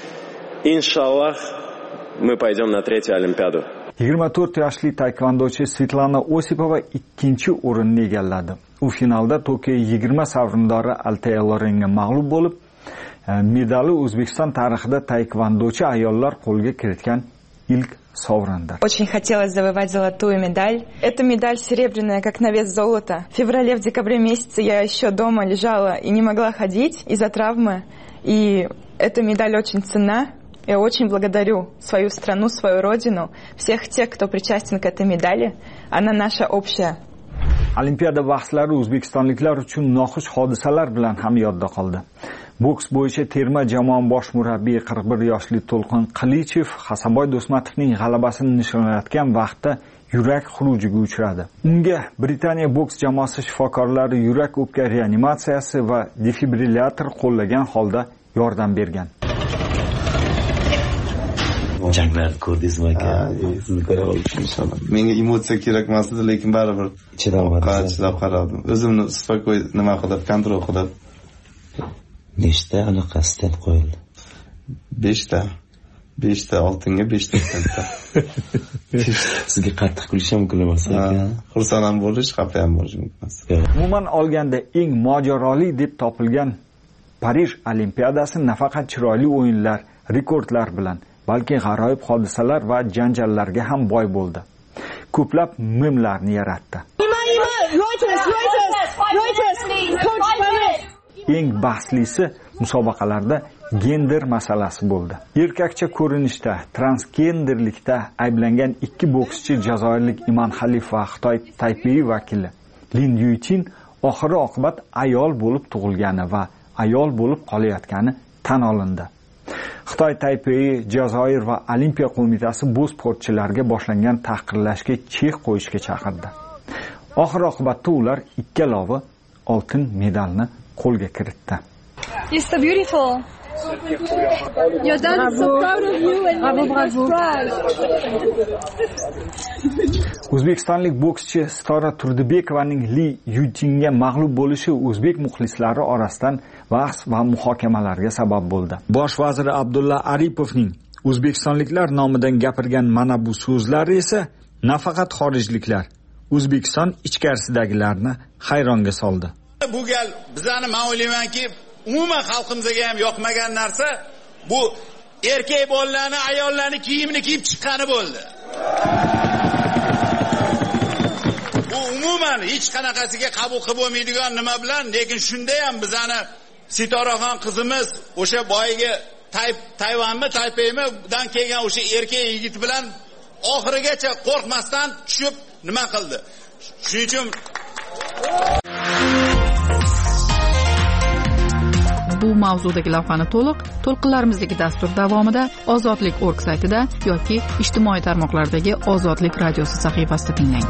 Иншаллах, мы пойдем на третью олимпиаду. yigirma to'rt yoshli taekvondochi Svetlana Osipova ikkinchi o'rinni egalladi. U finalda Tokio yigirma sovrindori Altay Lorenga mag'lub bo'lib, medali O'zbekiston tarixida taekvondochi ayollar qo'lga kiritgan ilk sovrindir. Очень хотелось завоевать золотую медаль. Эта медаль серебряная, как на вес золота. В феврале, в декабре месяце я еще дома лежала и не могла ходить из-за травмы. И эта медаль очень ценна. Я очень благодарю свою страну, свою родину, всех тех, кто причастен к этой медали. Она наша общая. Olimpiada bahslari o'zbekistonliklar uchun noxush hodisalar bilan ham yodda qoldi. Boks bo'yicha terma jamoa bosh murabbiyi qirq bir yoshli To'lqin Qilichev Hasanboy Do'smatovning g'alabasini nishonlayotgan vaqtda yurak xurujiga uchradi. Unga Britaniya boks jamoasi shifokorlari yurak o'pka reanimatsiyasi va defibrillator qo'llagan holda yordam bergan. Janglar ko'rdingizmi aka? Sizni ko'ra olishim. Menga emotsiya kerak emas edi, lekin baribir chidab qaradim. O'zimni spakoy nima qilib, kontrol qilib. Nechta anaqa stent qo'yildi? beshta. beshta oltinga beshta stentda. Sizga qattiq kulish ham mumkin emas ekan. Xursand ham bo'lish, xafa ham bo'lish mumkin emas. Umuman olganda eng mojaroli deb topilgan Parij Olimpiadasi nafaqat chiroyli o'yinlar, rekordlar bilan, balki g'aroyib hodisalar va janjallarga ham boy bo'ldi. Ko'plab memlarni yaratdi. Eng bahslisi musobaqalarda gender masalasi bo'ldi. Erkakcha ko'rinishda, transgenderlikda ayblangan ikki bokschi jazoirlik Iman Xalif va Xitoy Taipei vakili Lin Yutin oxiri oqibat ayol bo'lib tug'ilgani va ayol bo'lib qolayotgani tan olindi. Xitoy Taipei, Jazoir va Olimpiya qo'mitasi bu sportchilarga boshlangan tahqirlashga chek qo'yishga chaqirdi. Oxir oqibatda ular ikkalovi oltin medalni qo'lga kiritdi. You're so beautiful. Your dad is so proud of you and bravo, bravo. O'zbekistonlik bokschi Sitora Turdibekovaning Li Yutinga mag'lub bo'lishi o'zbek muxlislari orasidan bahs va muhokamalarga sabab bo'ldi. Bosh vazir Abdulla Aripovning o'zbekistonliklar nomidan gapirgan mana bu so'zlari esa nafaqat xorijliklar, O'zbekiston ichkarisidagilarni hayronga soldi. Bu gal bizani men o'ylaymanki, umuman xalqimizga ham yoqmagan narsa bu erkak bolalarni, ayollarni kiyimini kiyib chiqqani bo'ldi. Bu umuman hech qanaqasiga qabul qilib bo'lmaydigan nima bilan, lekin shunda ham bizani Sitoraxon qizimiz o'sha boyiga Tayvanmi, Taypeymidan kelgan o'sha erkak yigit bilan oxirigacha qo'rqmasdan tushib nima qildi. Shuning uchun bu mavzudagi lavhani to'liq to'lqinlarimizdagi dastur davomida Ozodlik nokta org saytida yoki ijtimoiy tarmoqlardagi Ozodlik radiosi sahifasida tinglang.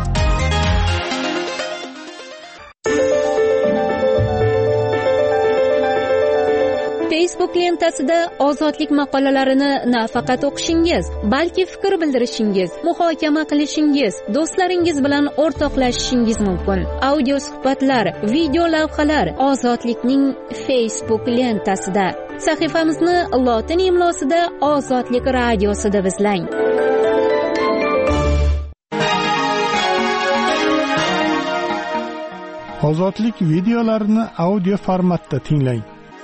Facebook lentasida ozodlik maqolalarini nafaqat o'qishingiz, balki fikr bildirishingiz, muhokama qilishingiz, do'stlaringiz bilan o'rtoqlashishingiz mumkin. Audio suhbatlar, video lavhalar Ozodlikning Facebook lentasida. Sahifamizni lotin imlosida Ozodlik radiosi deb izlang. Ozodlik videolarini audio formatda tinglang.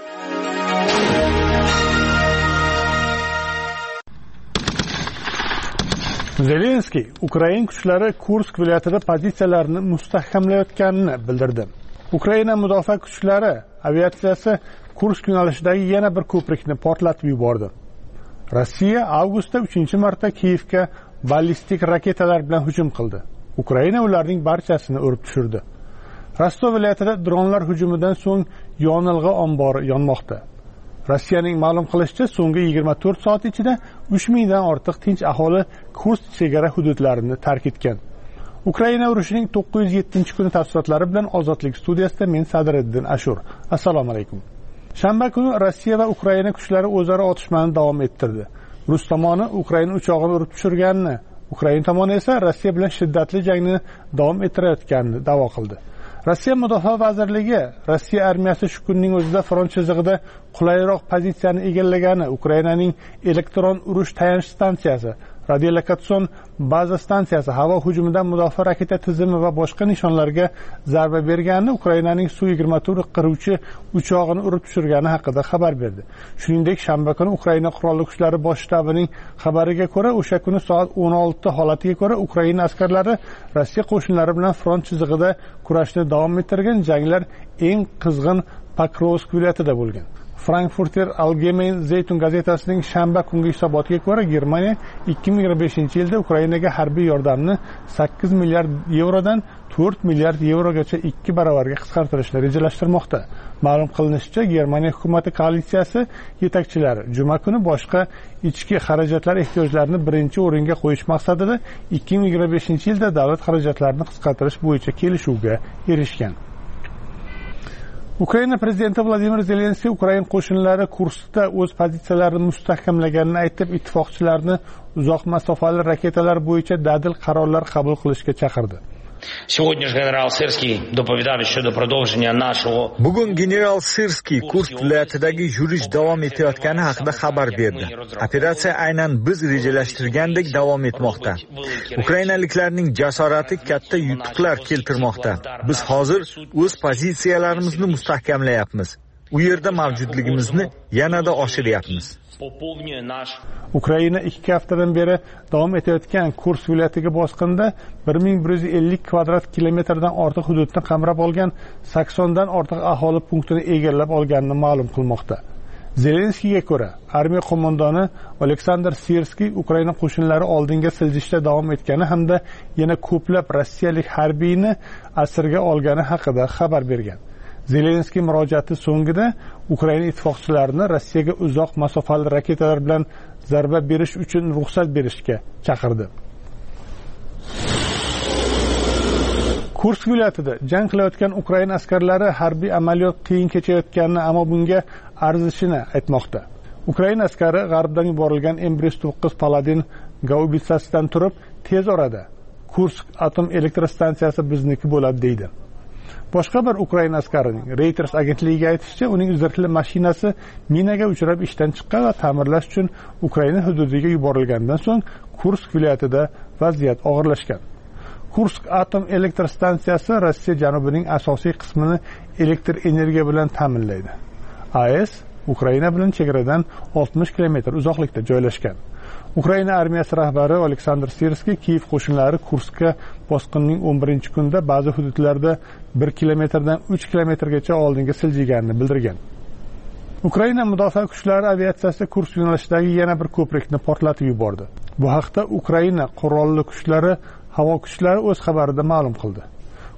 Zelenskiy Ukraina kuchlari Kursk viloyatida pozitsiyalarini mustahkamlayotganini bildirdi. Ukraina mudofaa kuchlari aviatsiyasi Kursk yo'nalishidagi yana bir ko'prikni portlatib yubordi. Rossiya avgustda uchinchi marta Kiyevga ballistik raketalar bilan hujum qildi. Ukraina ularning barchasini urib tushirdi. Rostov viloyatida dronlar hujumidan so'ng yonilg'i ombori yonmoqda. Rossiyaning ma'lum qilishicha, so'nggi yigirma to'rt soat ichida uch mingdan ortiq tinch aholi Kursk chegara hududlarini tark etgan. Ukraina urushining to'qqiz yuz yettinchi kuni tafsilotlari bilan Ozodlik studiyasida men Sadriddin Ashur. Assalomu alaykum. Shanba kuni Rossiya va Ukraina kuchlari o'zaro otishmani davom ettirdi. Rus tomoni Ukraina uchog'ini urib tushirganini, Ukraina tomoni esa Rossiya bilan shiddatli jangni davom ettirayotganini da'vo qildi. Rossiya Mudofaa vazirligi Rossiya armiyasi shu kunning o'zida front chizig'ida qulayroq pozitsiyani egallagani, Ukrainaning elektron urush tayanch stansiyasi, radiolokatsion baza stansiyasi havo hujumidan mudofaa raketa tizimi va boshqa nishonlarga zarba berganini, Ukrainaning Su yigirma to'rt qiruvchi uchog'ini urib tushirgani haqida xabar berdi. Shuningdek, shanba kuni Ukraina qurolli kuchlari bosh shtabining xabariga ko'ra, o'sha kuni soat o'n olti holatiga ko'ra Ukraina askarlari Rossiya qo'shinlari bilan front chizig'ida kurashni davom ettirgan. Janglar eng qizg'in Pokrovsk viloyatida bo'lgan. Frankfurter Allgemeine Zeitung gazetasining shanba kungi hisobotiga ko'ra, Germaniya ikki ming yigirma beshinchi yilda Ukrainaga harbiy yordamni sakkiz milliard yevrodan to'rt milliard yevrogacha ikki baravarga qisqartirishni rejalashtirmoqda. Ma'lum qilinishicha, Germaniya hukumati koalitsiyasi yetakchilari juma kuni boshqa ichki xarajatlar ehtiyojlarini birinchi o'ringa qo'yish maqsadida ikki ming yigirma beshinchi yilda davlat xarajatlarini qisqartirish bo'yicha kelishuvga erishgan. Ukraina prezidenti Vladimir Zelenskiy Ukraina qo'shinlari Kurskda o'z pozitsiyalarini mustahkamlaganini aytib, ittifoqchilarni uzoq masofali raketalar bo'yicha dadil qarorlar qabul qilishga chaqirdi. Сегодня же генерал Сырский доповедал щодо продолжения нашего. Bugun general Sirskiy Kursk viloyatidagi yurish davom etayotgani haqida xabar berdi. Operatsiya aynan biz rejalashtirgandek davom etmoqda. Ukrainaliklarning jasorati katta yutuqlar keltirmoqda. Biz hozir o'z pozitsiyalarimizni mustahkamlayapmiz. U yerda mavjudligimizni yanada oshiryapmiz. Ukraina ikki haftadan beri davom etayotgan Kursk viloyatiga bosqinda bir ming bir yuz ellik kvadrat kilometrdan ortiq hududni qamrab olgan, saksondan ortiq aholi punktini egallab olganini ma'lum qilmoqda. Zelenskiyga ko'ra, armiya qo'mondoni Oleksandr Sirskiy Ukraina qo'shinlari oldinga siljishda davom etgani hamda yana ko'plab rossiyalik harbiyni asirga olgani haqida xabar bergan. Zelenskiy murojaati so'ngida Ukraina ittifoqchilarini Rossiyaga uzoq masofali raketalar bilan zarba berish uchun ruxsat berishga chaqirdi. Kursk viloyatida jang qilayotgan Ukraina askarlari harbiy amaliyot qiyin kechayotganini, ammo bunga arzishini aytmoqda. Ukraina askari g'arbdan yuborilgan M bir yuz to'qqiz Paladin gaubitsasidan turib, tez orada Kursk atom elektr stansiyasi bizniki bo'ladi deydi. Boshqa bir Ukraina askarining Reuters agentligiga aytishicha, uning zirhli mashinasi minaga uchrab ishdan chiqqan va ta'mirlash uchun Ukraina hududiga yuborilgandan so'ng Kursk viloyatida vaziyat og'irlashgan. Kursk atom elektr stansiyasi Rossiya janubining asosiy qismini elektr energiya bilan ta'minlaydi. A E S Ukraina bilan chegaradan oltmish kilometr uzoqlikda joylashgan. Ukraina armiyasi rahbari Oleksandr Sirskiy Kiyev qo'shinlari Kurskka bosqinning o'n birinchi kunida ba'zi hududlarda bir kilometrdan uch kilometrgacha oldinga siljiganini bildirgan. Ukraina mudofaa kuchlari aviatsiyasi Kursk yo'nalishidagi yana bir ko'prikni portlatib yubordi. Bu haqda Ukraina qurolli kuchlari havo kuchlari o'z xabarida ma'lum qildi.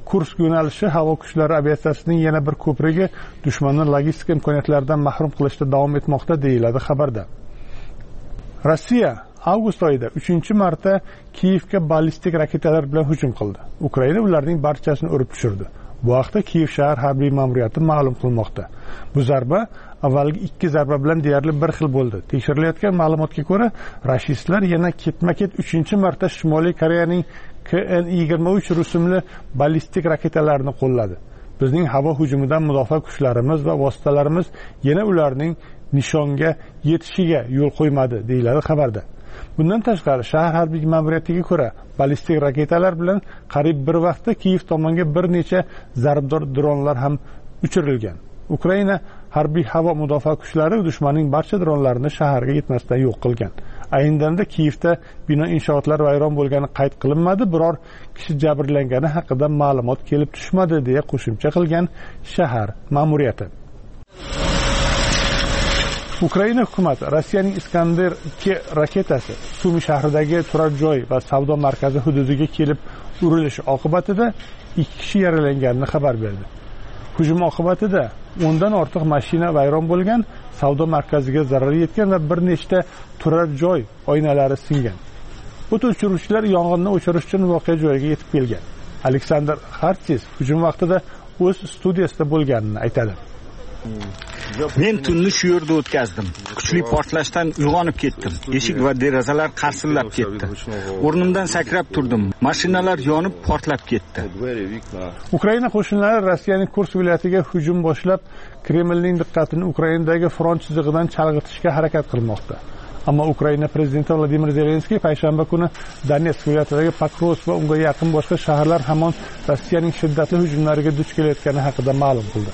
Kursk yo'nalishi havo kuchlari aviatsiyasining yana bir ko'prigi dushmanni logistika imkoniyatlaridan mahrum qilishda davom etmoqda, deyiladi xabarda. Rossiya avgust oyida uchinchi marta Kiyevga ballistik raketalar bilan hujum qildi. Ukraina ularning barchasini urib tushirdi. Bu haqda Kiyev shahar harbiy ma'muriyati ma'lum qilmoqda. Bu zarba avvalgi ikki zarba bilan deyarli bir xil bo'ldi. Tekshirilayotgan ma'lumotga ko'ra, rashistlar yana ketma-ket uchinchi marta Shimoliy Koreyaning K N yigirma uch rusumli ballistik raketalarini qo'lladi. Bizning havo hujumidan mudofaa kuchlarimiz va vositalarimiz yana ularning nishonga yetishiga yo'l qo'ymadi, deyiladi xabarda. Bundan tashqari, shahar harbiy ma'muriyatiga ko'ra, ballistik raketalar bilan qariyb bir vaqtda Kiyev tomonga bir necha zarbdor dronlar ham uchirilgan. Ukraina harbiy havo mudofaa kuchlari dushmanning barcha dronlarini shaharga yetmasdan yo'q qilgan. Ayni damda Kiyevda bino inshootlari vayron bo'lgani qayd qilinmadi, biror kishi jabrlangani haqida ma'lumot kelib tushmadi, deya qo'shimcha qilgan shahar ma'muriyati. Ukraina hukumati Rossiyaning Iskander ikki raketasi Sumi shahridagi turar joy va savdo markazi hududiga kelib urilishi oqibatida ikki kishi yaralanganini xabar berdi. Hujum oqibatida o'ndan ortiq mashina vayron bo'lgan, savdo markaziga zarar yetgan va bir nechta turar joy oynalari singan. O't o'chiruvchilar yong'inni o'chirish uchun voqea joyiga yetib kelgan. Aleksandr Xartsis hujum vaqtida o'z studiyasida bo'lganini aytadi. Men tunni shu yerda o'tkazdim. Kuchli portlashdan uyg'onib ketdim. Eshik va derazalar qarsillab ketdi. O'rnimdan sakrab turdim. Mashinalar yonib portlab ketdi. Ukraina qo'shinlari Rossiyaning Kursk viloyatiga hujum boshlab, Kremlning diqqatini Ukrainadagi front chizig'idan chalg'itishga harakat qilmoqda. Ammo Ukraina prezidenti Vladimir Zelenskiy payshanba kuni Donetsk viloyatidagi Pokrovsk va unga yaqin boshqa shaharlar hamon Rossiyaning shiddatli hujumlariga duch kelayotgani haqida ma'lum qildi.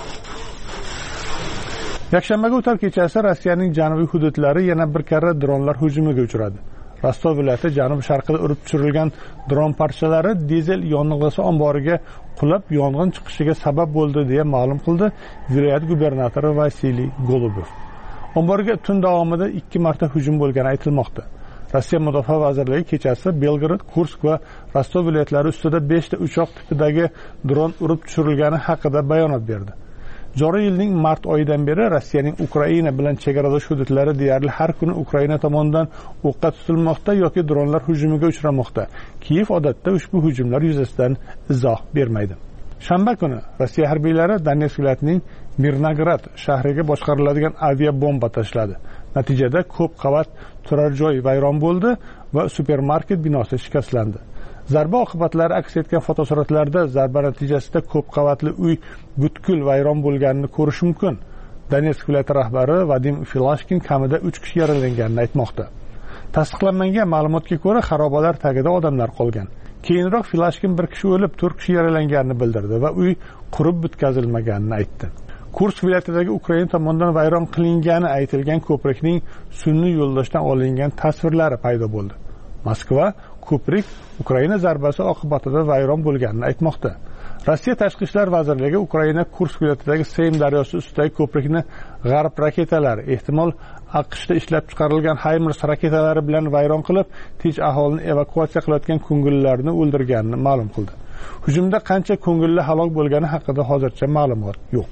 Yakshanbaga o'tar kechasi Rossiyaning janubiy hududlari yana bir karra dronlar hujumiga uchradi. Rostov viloyati janub-sharqida urib tushirilgan dron parchalari dizel yonilg'isi omboriga qulab yong'in chiqishiga sabab bo'ldi, deya ma'lum qildi viloyat gubernatori Vasiliy Golubov. Omborga tun davomida ikki marta hujum bo'lgani aytilmoqda. Rossiya mudofaa vazirligi kechasi Belgorod, Kursk va Rostov viloyatlari ustida beshta uchoq tipidagi dron urib tushirilgani haqida bayonot berdi. Joriy yilning mart oyidan beri Rossiyaning Ukraina bilan chegaradosh hududlari deyarli har kuni Ukraina tomonidan o'qqa tutilmoqda yoki dronlar hujumiga uchramoqda. Kiyev odatda ushbu hujumlar yuzasidan izoh bermaydi. Shanba kuni Rossiya harbiylari Donetsk viloyatining Mirnograd shahriga boshqariladigan avia bomba tashladi. Natijada ko'p qavat turar joy vayron bo'ldi va supermarket binosi shikastlandi. Zarba oqibatlari aks etgan fotosuratlarda zarba natijasida ko'p qavatli uy butkul vayron bo'lganini ko'rish mumkin. Donetsk viloyati rahbari Vadim Filashkin kamida uch kishi yaralanganini aytmoqda. Tasdiqlanmagan ma'lumotga ko'ra, xarobalar tagida odamlar qolgan. Keyinroq Filashkin bir kishi o'lib, to'rt kishi yaralanganini bildirdi va uy qurib bitkazilmaganini aytdi. Kursk viloyatidagi Ukraina tomonidan vayron qilingani aytilgan ko'prikning sun'iy yo'ldoshdan olingan tasvirlari paydo bo'ldi. Moskva ko'prik Ukraina zarbasi oqibatida vayron bo'lganini aytmoqda. Rossiya tashqi ishlar vazirligi Ukraina Kursk viloyatidagi Seym daryosi ustidagi ko'prikni g'arb raketalari, ehtimol AQShda ishlab chiqarilgan HIMARS raketalari bilan vayron qilib, tinch aholini evakuatsiya qilayotgan ko'ngillilarni o'ldirganini ma'lum qildi. Hujumda qancha ko'ngilli halok bo'lgani haqida hozircha ma'lumot yo'q.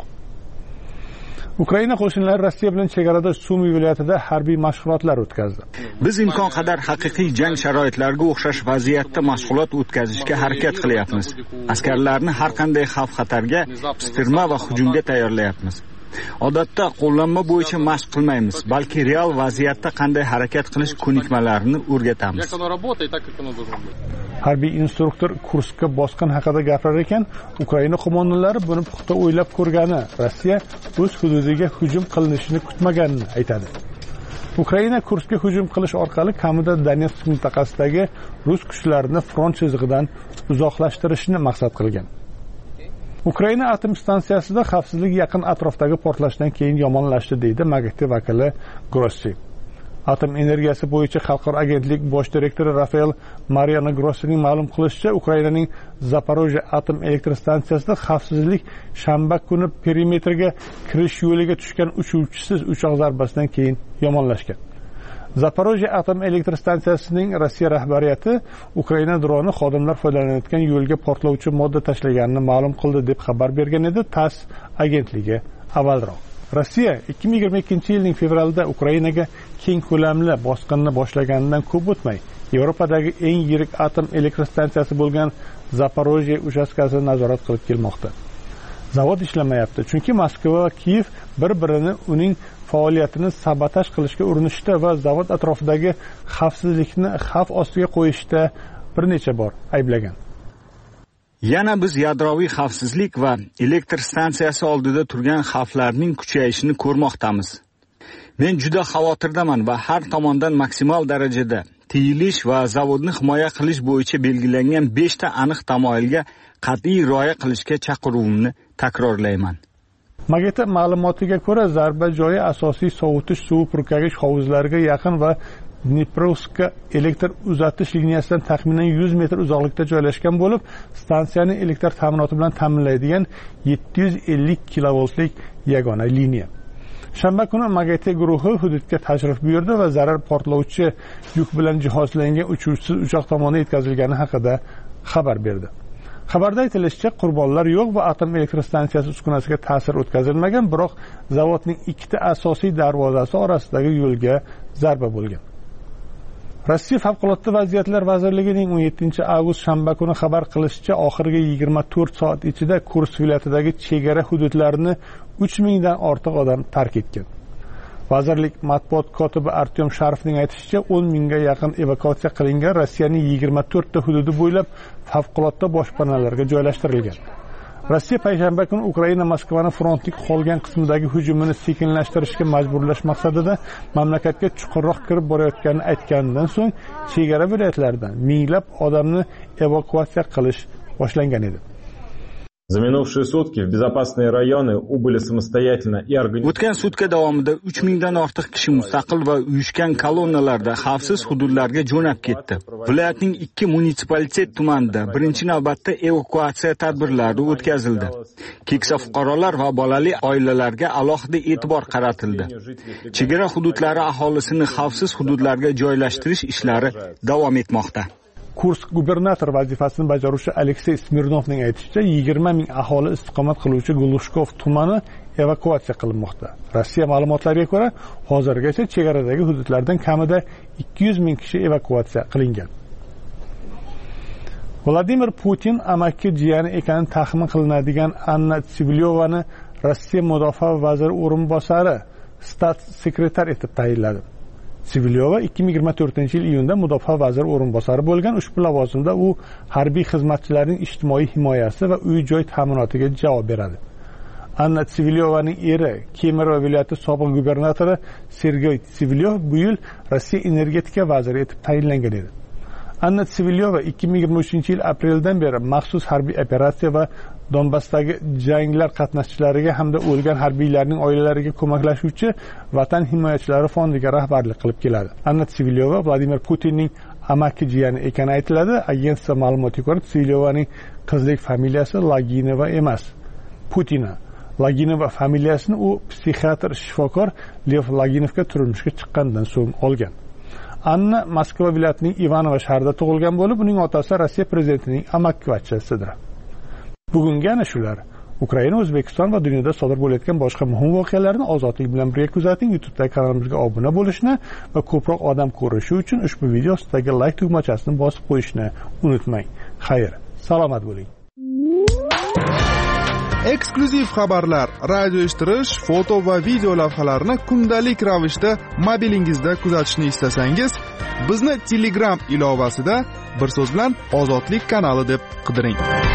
Ukraina qo'shinlari Rossiya bilan chegarada Sumi viloyatida harbiy mashg'ulotlar o'tkazdi. Biz imkon qadar haqiqiy jang sharoitlariga o'xshash vaziyatda mashg'ulot o'tkazishga harakat qilyapmiz. Askarlarni har qanday xavf-xatarga, pistirma va hujumga tayyorlayapmiz. Odatda qo'llanma bo'yicha mashq qilmaymiz, balki real vaziyatda qanday harakat qilish ko'nikmalarini o'rgatamiz. Harbiy instruktor Kurskka bosqin haqida gapirar ekan, Ukraina qo'mondonlari buni puxta o'ylab ko'rgani, Rossiya o'z hududiga hujum qilinishini kutmaganini aytadi. Ukraina Kurskka hujum qilish orqali kamida Donetsk mintaqasidagi rus kuchlarini front chizig'idan uzoqlashtirishni maqsad qilgan. Ukraina atom stansiyasida xavfsizlik yaqin atrofdagi portlashdan keyin yomonlashdi, deydi MAGATE vakili Grossi. Atom energiyasi bo'yicha xalqaro agentlik bosh direktori Rafael Mariano Grossining ma'lum qilishicha, Ukrainaning Zaporojye atom elektr stansiyasida xavfsizlik shanba kuni perimetrga kirish yo'liga tushgan uchuvchisiz uchoq zarbasidan keyin yomonlashgan. Zaporojye atom elektr stansiyasining Rossiya rahbariyati Ukraina droni xodimlar foydalanayotgan yo'lga portlovchi modda tashlaganini ma'lum qildi deb xabar bergan edi TASS agentligi avvalroq. Rossiya ikki ming yigirma ikkinchi yilning fevralida Ukrainaga keng ko'lamli bosqinni boshlaganidan ko'p o'tmay Yevropadagi eng yirik atom elektr stansiyasi bo'lgan Zaporojye uchastkasini nazorat qilib kelmoqda. Zavod ishlamayapti, chunki Moskva va Kiyev bir-birini uning faoliyatini sabotaj qilishga urinishda va zavod atrofidagi xavfsizlikni xavf ostiga qo'yishda bir necha bor ayblagan. Yana biz yadroviy xavfsizlik va elektr stansiyasi oldida turgan xavflarning kuchayishini ko'rmoqdamiz. Men juda xavotirdaman va har tomondan maksimal darajada tiyilish va zavodni himoya qilish bo'yicha belgilangan besh ta aniq tamoyilga qat'iy rioya qilishga chaqiruvimni takrorlayman. Mageta ma'lumotiga ko'ra, zarba joyi asosiy sovutish suvi purkagich hovuzlariga yaqin va Dniprovska elektr uzatish liniyasidan taxminan yuz metr uzoqlikda joylashgan bo'lib, stansiyani elektr ta'minoti bilan ta'minlaydigan yetti yuz ellik kilovoltlik yagona liniya. Shanba kuni Mageta guruhi hududga tashrif buyurdi va zarar portlovchi yuk bilan jihozlangan uchuvchisiz uchoq tomonidan yetkazilgani haqida xabar berdi. Xabarda aytilishicha, qurbonlar yo'q va atom elektr stansiyasi uskunasiga ta'sir o'tkazilmagan, biroq zavodning ikkita asosiy darvozasi orasidagi yo'lga zarba bo'lgan. Rossiya favqulodda vaziyatlar vazirligining o'n yettinchi avgust shanba kuni xabar qilishicha, oxirgi yigirma to'rt soat ichida Kursk viloyatidagi chegara hududlarini uch mingdan ortiq odam tark etgan. Vazirlik matbuot kotibi Artyom Sharifning aytishicha, o'n mingga yaqin evakuatsiya qilingan Rossiyaning yigirma to'rtta hududi bo'ylab favqulodda boshpanalarga joylashtirilgan. Rossiya payshanba kuni Ukraina Moskvani frontning qolgan qismidagi hujumini sekinlashtirishga majburlash maqsadida mamlakatga chuqurroq kirib borayotganini aytganidan so'ng chegara viloyatlaridan minglab odamni evakuatsiya qilish boshlangan edi. За минувшие сутки в безопасные районы убыли самостоятельно и организованно. O'tgan sutka davomida uch mingdan ortiq kishi mustaqil va uyushgan kolonnalarda xavfsiz hududlarga jo'nab ketdi. Viloyatning ikki munitsipalitet tumanida birinchi navbatda evakuatsiya tadbirlari o'tkazildi. Keksa fuqarolar va bolali oilalarga alohida e'tibor qaratildi. Chegara hududlari aholisini xavfsiz hududlarga joylashtirish ishlari davom etmoqda. Kursk gubernator vazifasini bajaruvchi Aleksey Smirnovning aytishicha, yigirma ming aholi istiqomat qiluvchi Glushkov tumani evakuatsiya qilinmoqda. Rossiya ma'lumotlariga ko'ra, hozirgacha chegaradagi hududlardan kamida ikki yuz ming kishi evakuatsiya qilingan. Vladimir Putin amaki jiyani ekani taxmin qilinadigan Anna Tsivilyovani Rossiya mudofaa vaziri o'rinbosari statssekretar etib tayinladi. Tsivilyova ikki ming yigirma to'rtinchi yil iyunda mudofaa vaziri o'rinbosari bo'lgan. Ushbu lavozimda u harbiy xizmatchilarning ijtimoiy himoyasi va uy-joy ta'minotiga javob beradi. Anna Tsivilyovaning eri Kemerovo viloyati sobiq gubernatori Sergey Tsivilyov bu yil Rossiya energetika vaziri etib tayinlangan edi. Anna Tsivilyova ikki ming yigirma uchinchi yil apreldan beri maxsus harbiy operatsiya va Donbassdagi janglar qatnashchilariga hamda o'lgan harbiylarning oilalariga ko'maklashuvchi Vatan himoyachilari fondiga rahbarlik qilib keladi. Anna Tsivilyova Vladimir Putinning amaki jiyani ekani aytiladi. Agentlik ma'lumotiga ko'ra, Tsivilyovaning qizlik familiyasi Laginova emas, Putina. Laginova familiyasini u psixiatr shifokor Lev Laginovga turmushga chiqqandan so'ng olgan. Anna Moskva viloyatining Ivanovo shahrida tug'ilgan bo'lib, uning otasi Rossiya prezidentining amakivachchasidir. Bugungi ana shular. Ukraina, O'zbekiston va dunyoda sodir bo'layotgan boshqa muhim voqealarni ozodlik bilan birga kuzating. YouTube'dagi kanalimizga obuna bo'lishni va ko'proq odam ko'rishi uchun ushbu video ostidagi like tugmachasini bosib qo'yishni unutmang. Xayr, salomat bo'ling. Eksklyuziv xabarlar, radio eshittirish, foto va video lavhalarni kundalik ravishda mobilingizda kuzatishni istasangiz, bizni Telegram ilovasida bir so'z bilan Ozodlik kanali deb qidiring.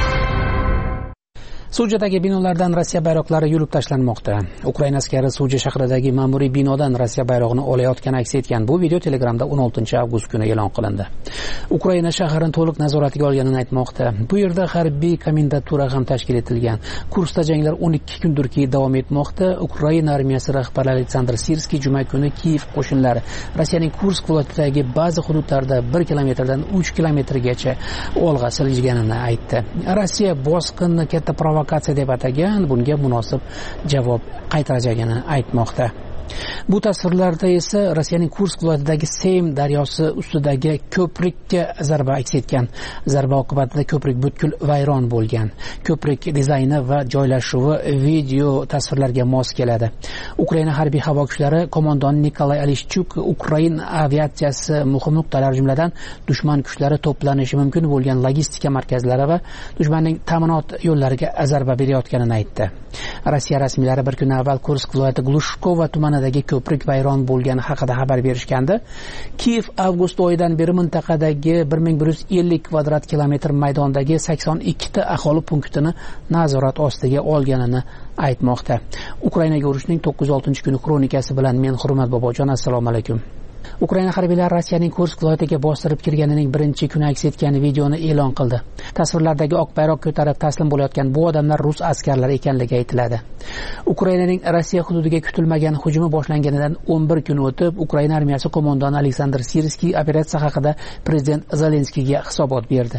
Sujadagi binolardan Rossiya bayroqlari yulib tashlanmoqda. Ukraina askari Suja shahridagi ma'muriy binodan Rossiya bayrog'ini olayotgani aks etgan bu video Telegramda o'n oltinchi avgust kuni e'lon qilindi. Ukraina shahrini to'liq nazoratiga olganini aytmoqda. Bu yerda harbiy komendatura ham tashkil etilgan. Kursda janglar o'n ikki kundirki davom etmoqda. Ukraina armiyasi rahbari Aleksandr Sirskiy juma kuni Kiyev qo'shinlari Rossiyaning Kursk viloyatidagi ba'zi hududlarda bir kilometrdan uch kilometrgacha olg'a siljganini aytdi. Rossiya bosqinni katta provokatsiya deb atagan, bunga munosib javob qaytarajagini aytmoqda. Bu tasvirlarda esa Rossiyaning Kursk viloyatidagi Seym daryosi ustidagi ko'prikka zarba aks etgan. Zarba oqibatida ko'prik butkul vayron bo'lgan. Ko'prik dizayni va joylashuvi video tasvirlarga mos keladi. Ukraina harbiy havo kuchlari qo'mondoni Nikolay Alishchuk Ukrain aviatsiyasi muhim nuqtalar jumladan dushman kuchlari to'planishi mumkin bo'lgan logistika markazlari va dushmanning ta'minot yo'llariga zarba berayotganini aytdi. Rossiya rasmiylari bir kun avval Kursk viloyati Glushkova tumanidagi ko'prik vayron bo'lgani haqida xabar berishgandi. Kiyev avgust oyidan beri mintaqadagi bir ming bir yuz ellik kvadrat kilometr maydondagi sakson ikki ta aholi punktini nazorat ostiga olganini aytmoqda. Ukrainaga urushning to'qqiz yuz oltinchi kuni kronikasi bilan men Hurmat Bobojon, assalomu alaykum. Ukraina harbiylari Rossiyaning Kursk viloyatiga bostirib kirganining birinchi kuni aks etgan videoni e'lon qildi. Tasvirlardagi oq bayroq ko'tarib taslim bo'layotgan bu odamlar rus askarlari ekanligi aytiladi. Ukrainaning Rossiya hududiga kutilmagan hujumi boshlanganidan o'n bir kun o'tib, Ukraina armiyasi qo'mondoni Aleksandr Sirskiy operatsiya haqida prezident Zelenskiyga hisobot berdi.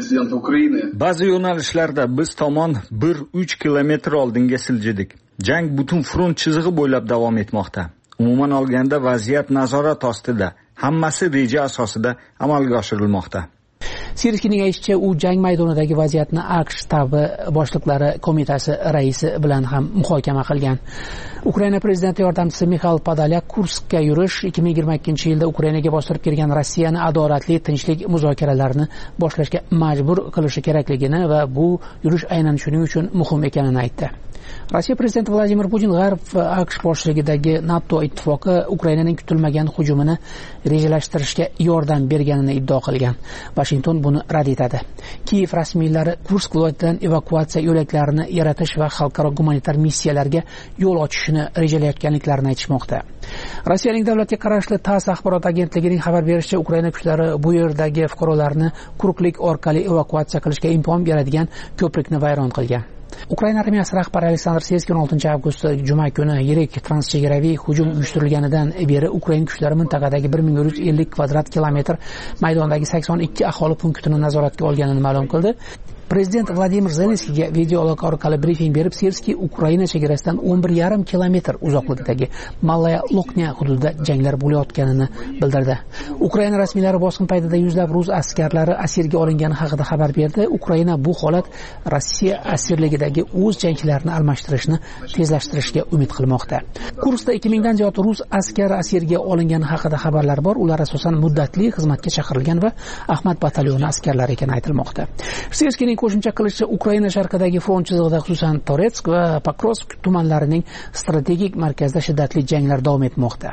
Ba'zi yo'nalishlarda biz tomon bir uch kilometr oldinga siljidik. Jang butun front chizig'i bo'ylab davom etmoqda. Umuman olganda vaziyat nazorat ostida, hammasi reja asosida amalga oshirilmoqda. Sirskiyning aytishicha, u jang maydonidagi vaziyatni AQSh shtabi boshliqlari qo'mitasi raisi bilan ham muhokama qilgan. Ukraina prezidenti yordamchisi Mixail Podolyak Kurskka yurish ikki ming yigirma ikkinchi yilda Ukrainaga bostirib kirgan Rossiyani adolatli tinchlik muzokaralarini boshlashga majbur qilishi kerakligini va bu yurish aynan shuning uchun muhim ekanini aytdi. Rossiya prezidenti Vladimir Putin G'arb va AQSh boshchiligidagi NATO ittifoqi Ukrainaning kutilmagan hujumini rejalashtirishga yordam berganini iddao qilgan. Washington buni rad etadi. Kiyev rasmiylari Kursk viloyatidan evakuatsiya yo'laklarini yaratish va xalqaro gumanitar missiyalarga yo'l ochishni rejalayotganliklarini aytishmoqda. Rossiyaning davlatga qarashli TASS axborot agentligining xabar berishicha, Ukraina kuchlari bu yerdagi fuqarolarni quruqlik orqali evakuatsiya qilishga imkon beradigan ko'prikni vayron qilgan. Ukraina armiyasi rahbari Aleksandr Sirskiy o'n oltinchi avgust juma kuni yirik transchegaraviy hujum uyushtirilganidan beri Ukraina kuchlari mintaqadagi bir ming bir yuz ellik kvadrat kilometr maydondagi sakson ikki aholi punktini nazoratga olganini ma'lum qildi. Prezident Vladimir Zelenskiyga video aloqa orqali brifing berib, Sirskiy Ukraina chegarasidan o'n bir yarim kilometr uzoqlikdagi Malaya Loknya hududida janglar bo'layotganini bildirdi. Ukraina rasmiylari bosqin paytida yuzlab rus askarlari asirga olingani haqida xabar berdi. Ukraina bu holat Rossiya asirligidagi o'z jangchilarini almashtirishni tezlashtirishga umid qilmoqda. Kurskda ikki mingdan ziyod rus askari asirga olingani haqida xabarlar bor. Ular asosan muddatli xizmatga chaqirilgan va Ahmad batalyoni askarlari ekani aytilmoqda. Sirskiyning qo'shimcha qilishicha, Ukraina sharqidagi front chizig'ida, xususan Toretsk va Pokrovsk tumanlarining strategik markazida shiddatli janglar davom etmoqda.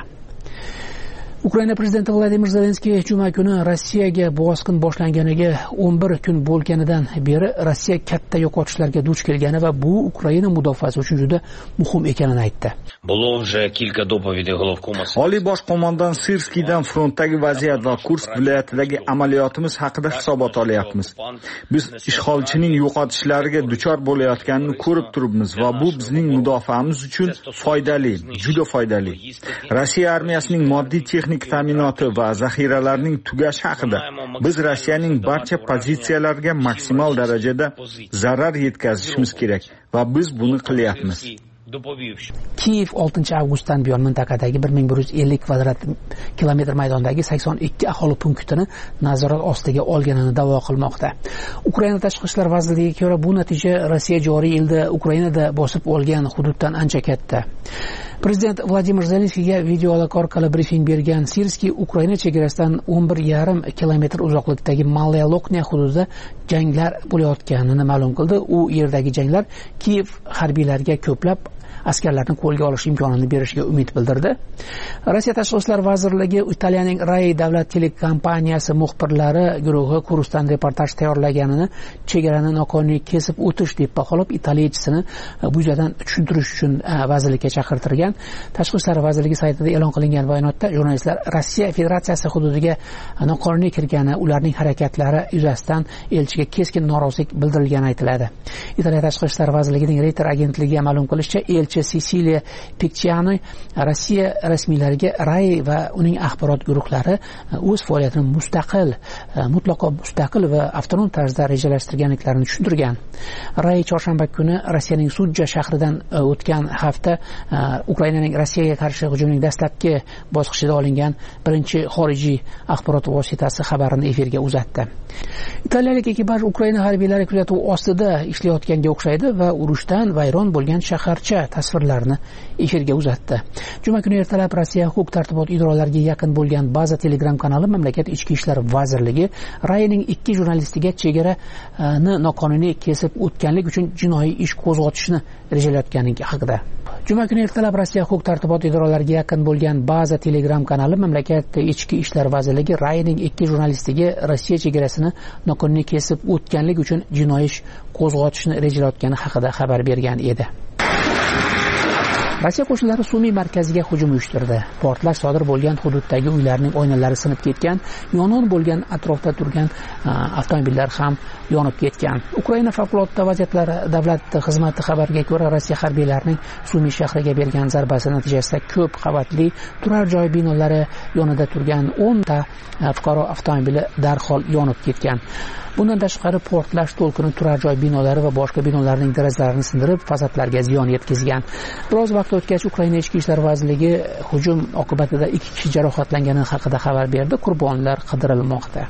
Ukraina prezidenti Vladimir Zelenskiy juma kuni Rossiyaga bosqin boshlanganiga o'n bir kun bo'lganidan beri Rossiya katta yo'qotishlarga duch kelgani va bu Ukraina mudofaasi uchun juda muhim ekanini aytdi. Oliy bosh qo'mondon Sirskiydan frontdagi vaziyat va Kursk viloyatidagi amaliyotimiz haqida hisobot olyapmiz. Biz ishg'olchining yo'qotishlariga duchor bo'layotganini ko'rib turibmiz va bu bizning mudofaamiz uchun foydali, juda foydali. Rossiya armiyasining moddiy texnik ta'minoti va zaxiralarning tugashi haqida biz Rossiyaning barcha pozitsiyalariga maksimal darajada zarar yetkazishimiz kerak va biz buni qilyapmiz. Kiyev oltinchi avgustdan buyon mintaqadagi bir ming bir yuz ellik kvadrat kilometr maydondagi sakson ikki aholi punktini nazorat ostiga olganini da'vo qilmoqda. Ukraina tashqi ishlar vazirligiga ko'ra, bu natija Rossiya joriy yilda Ukrainada bosib olgan hududdan ancha katta. Prezident Vladimir Zelenskiyga video aloqa orqali brifing bergan Sirskiy Ukraina chegarasidan o'n bir yarim kilometr uzoqlikdagi Malaya Loknya hududida janglar bo'layotganini ma'lum qildi. U yerdagi janglar Kiyev harbiylariga ko'plab askarlarni qo'lga olish imkonini berishiga umid bildirdi. Rossiya Tashqi ishlar vazirligi Italiyaning Rai davlat telekompaniyasi muxbirlari guruhi Kurskdan reportaj tayyorlaganini chegarani noqonuniy kesib o'tish deb baholab, italiyachisini bu yerdan tushuntirish uchun vazirlikka chaqirtirgan. Tashqi ishlar vazirligi saytida e'lon qilingan bayonotda jurnalistlar Rossiya Federatsiyasi hududiga noqonuniy kirgani, ularning harakatlari yuzasidan elchiga keskin norozilik bildirilgani aytiladi. Italiya Tashqi ishlar vazirligining Reuters agentligi ma'lum qilishicha, elchi Sisiliya Pikchiani Rossiya rasmiylariga Rai va uning axborot guruhlari o'z faoliyatini mustaqil, mutlaqo mustaqil va avtonom tarzda rejalashtirganliklarini tushuntirgan. Rai chorshanba kuni Rossiyaning Sudja shahridan o'tgan hafta Ukrainaning Rossiyaga qarshi hujumining dastlabki bosqichida olingan birinchi xorijiy axborot vositasi xabarini efirga uzatdi. Italiyalik ekipaj Ukraina harbiylari kuzatuv ostida ishlayotganga o'xshaydi va urushdan vayron bo'lgan shaharcha tasvirlarini efirga uzatdi. Juma kuni ertalab Rossiya huquq-tartibot idoralariga yaqin bo'lgan baza Telegram kanali mamlakat ichki ishlar vazirligi Rayning ikki jurnalistiga chegarani noqonuniy kesib o'tganlik uchun jinoiy ish qo'zg'atishni rejalayotganligi haqida. Juma kuni ertalab Rossiya huquq-tartibot idoralariga yaqin bo'lgan baza Telegram kanali mamlakat ichki ishlar vazirligi Rayning ikki jurnalistiga Rossiya chegarasini noqonuniy kesib o'tganlik uchun jinoiy ish qo'zg'atishni rejalayotgani haqida xabar bergan edi. Rossiya qo'shinlari Sumi markaziga hujum uyushtirdi. Portlash sodir bo'lgan hududdagi uylarning oynalari sinib ketgan, yong'in bo'lgan atrofda turgan avtomobillar ham yonib ketgan. Ukraina favqulodda vaziyatlar davlat xizmati xabariga ko'ra, Rossiya harbiylarining Sumi shahriga bergan zarbasi natijasida ko'p qavatli turar joy binolari yonida turgan o'n ta fuqaro avtomobili darhol yonib ketgan. Bundan tashqari portlash to'lqini turar joy binolari va boshqa binolarning derazalarini sindirib, fasadlarga ziyon yetkazgan. Biroz vaqt o'tgach Ukraina ichki ishlar vazirligi hujum oqibatida ikki kishi jarohatlangani haqida xabar berdi. Qurbonlar qidirilmoqda.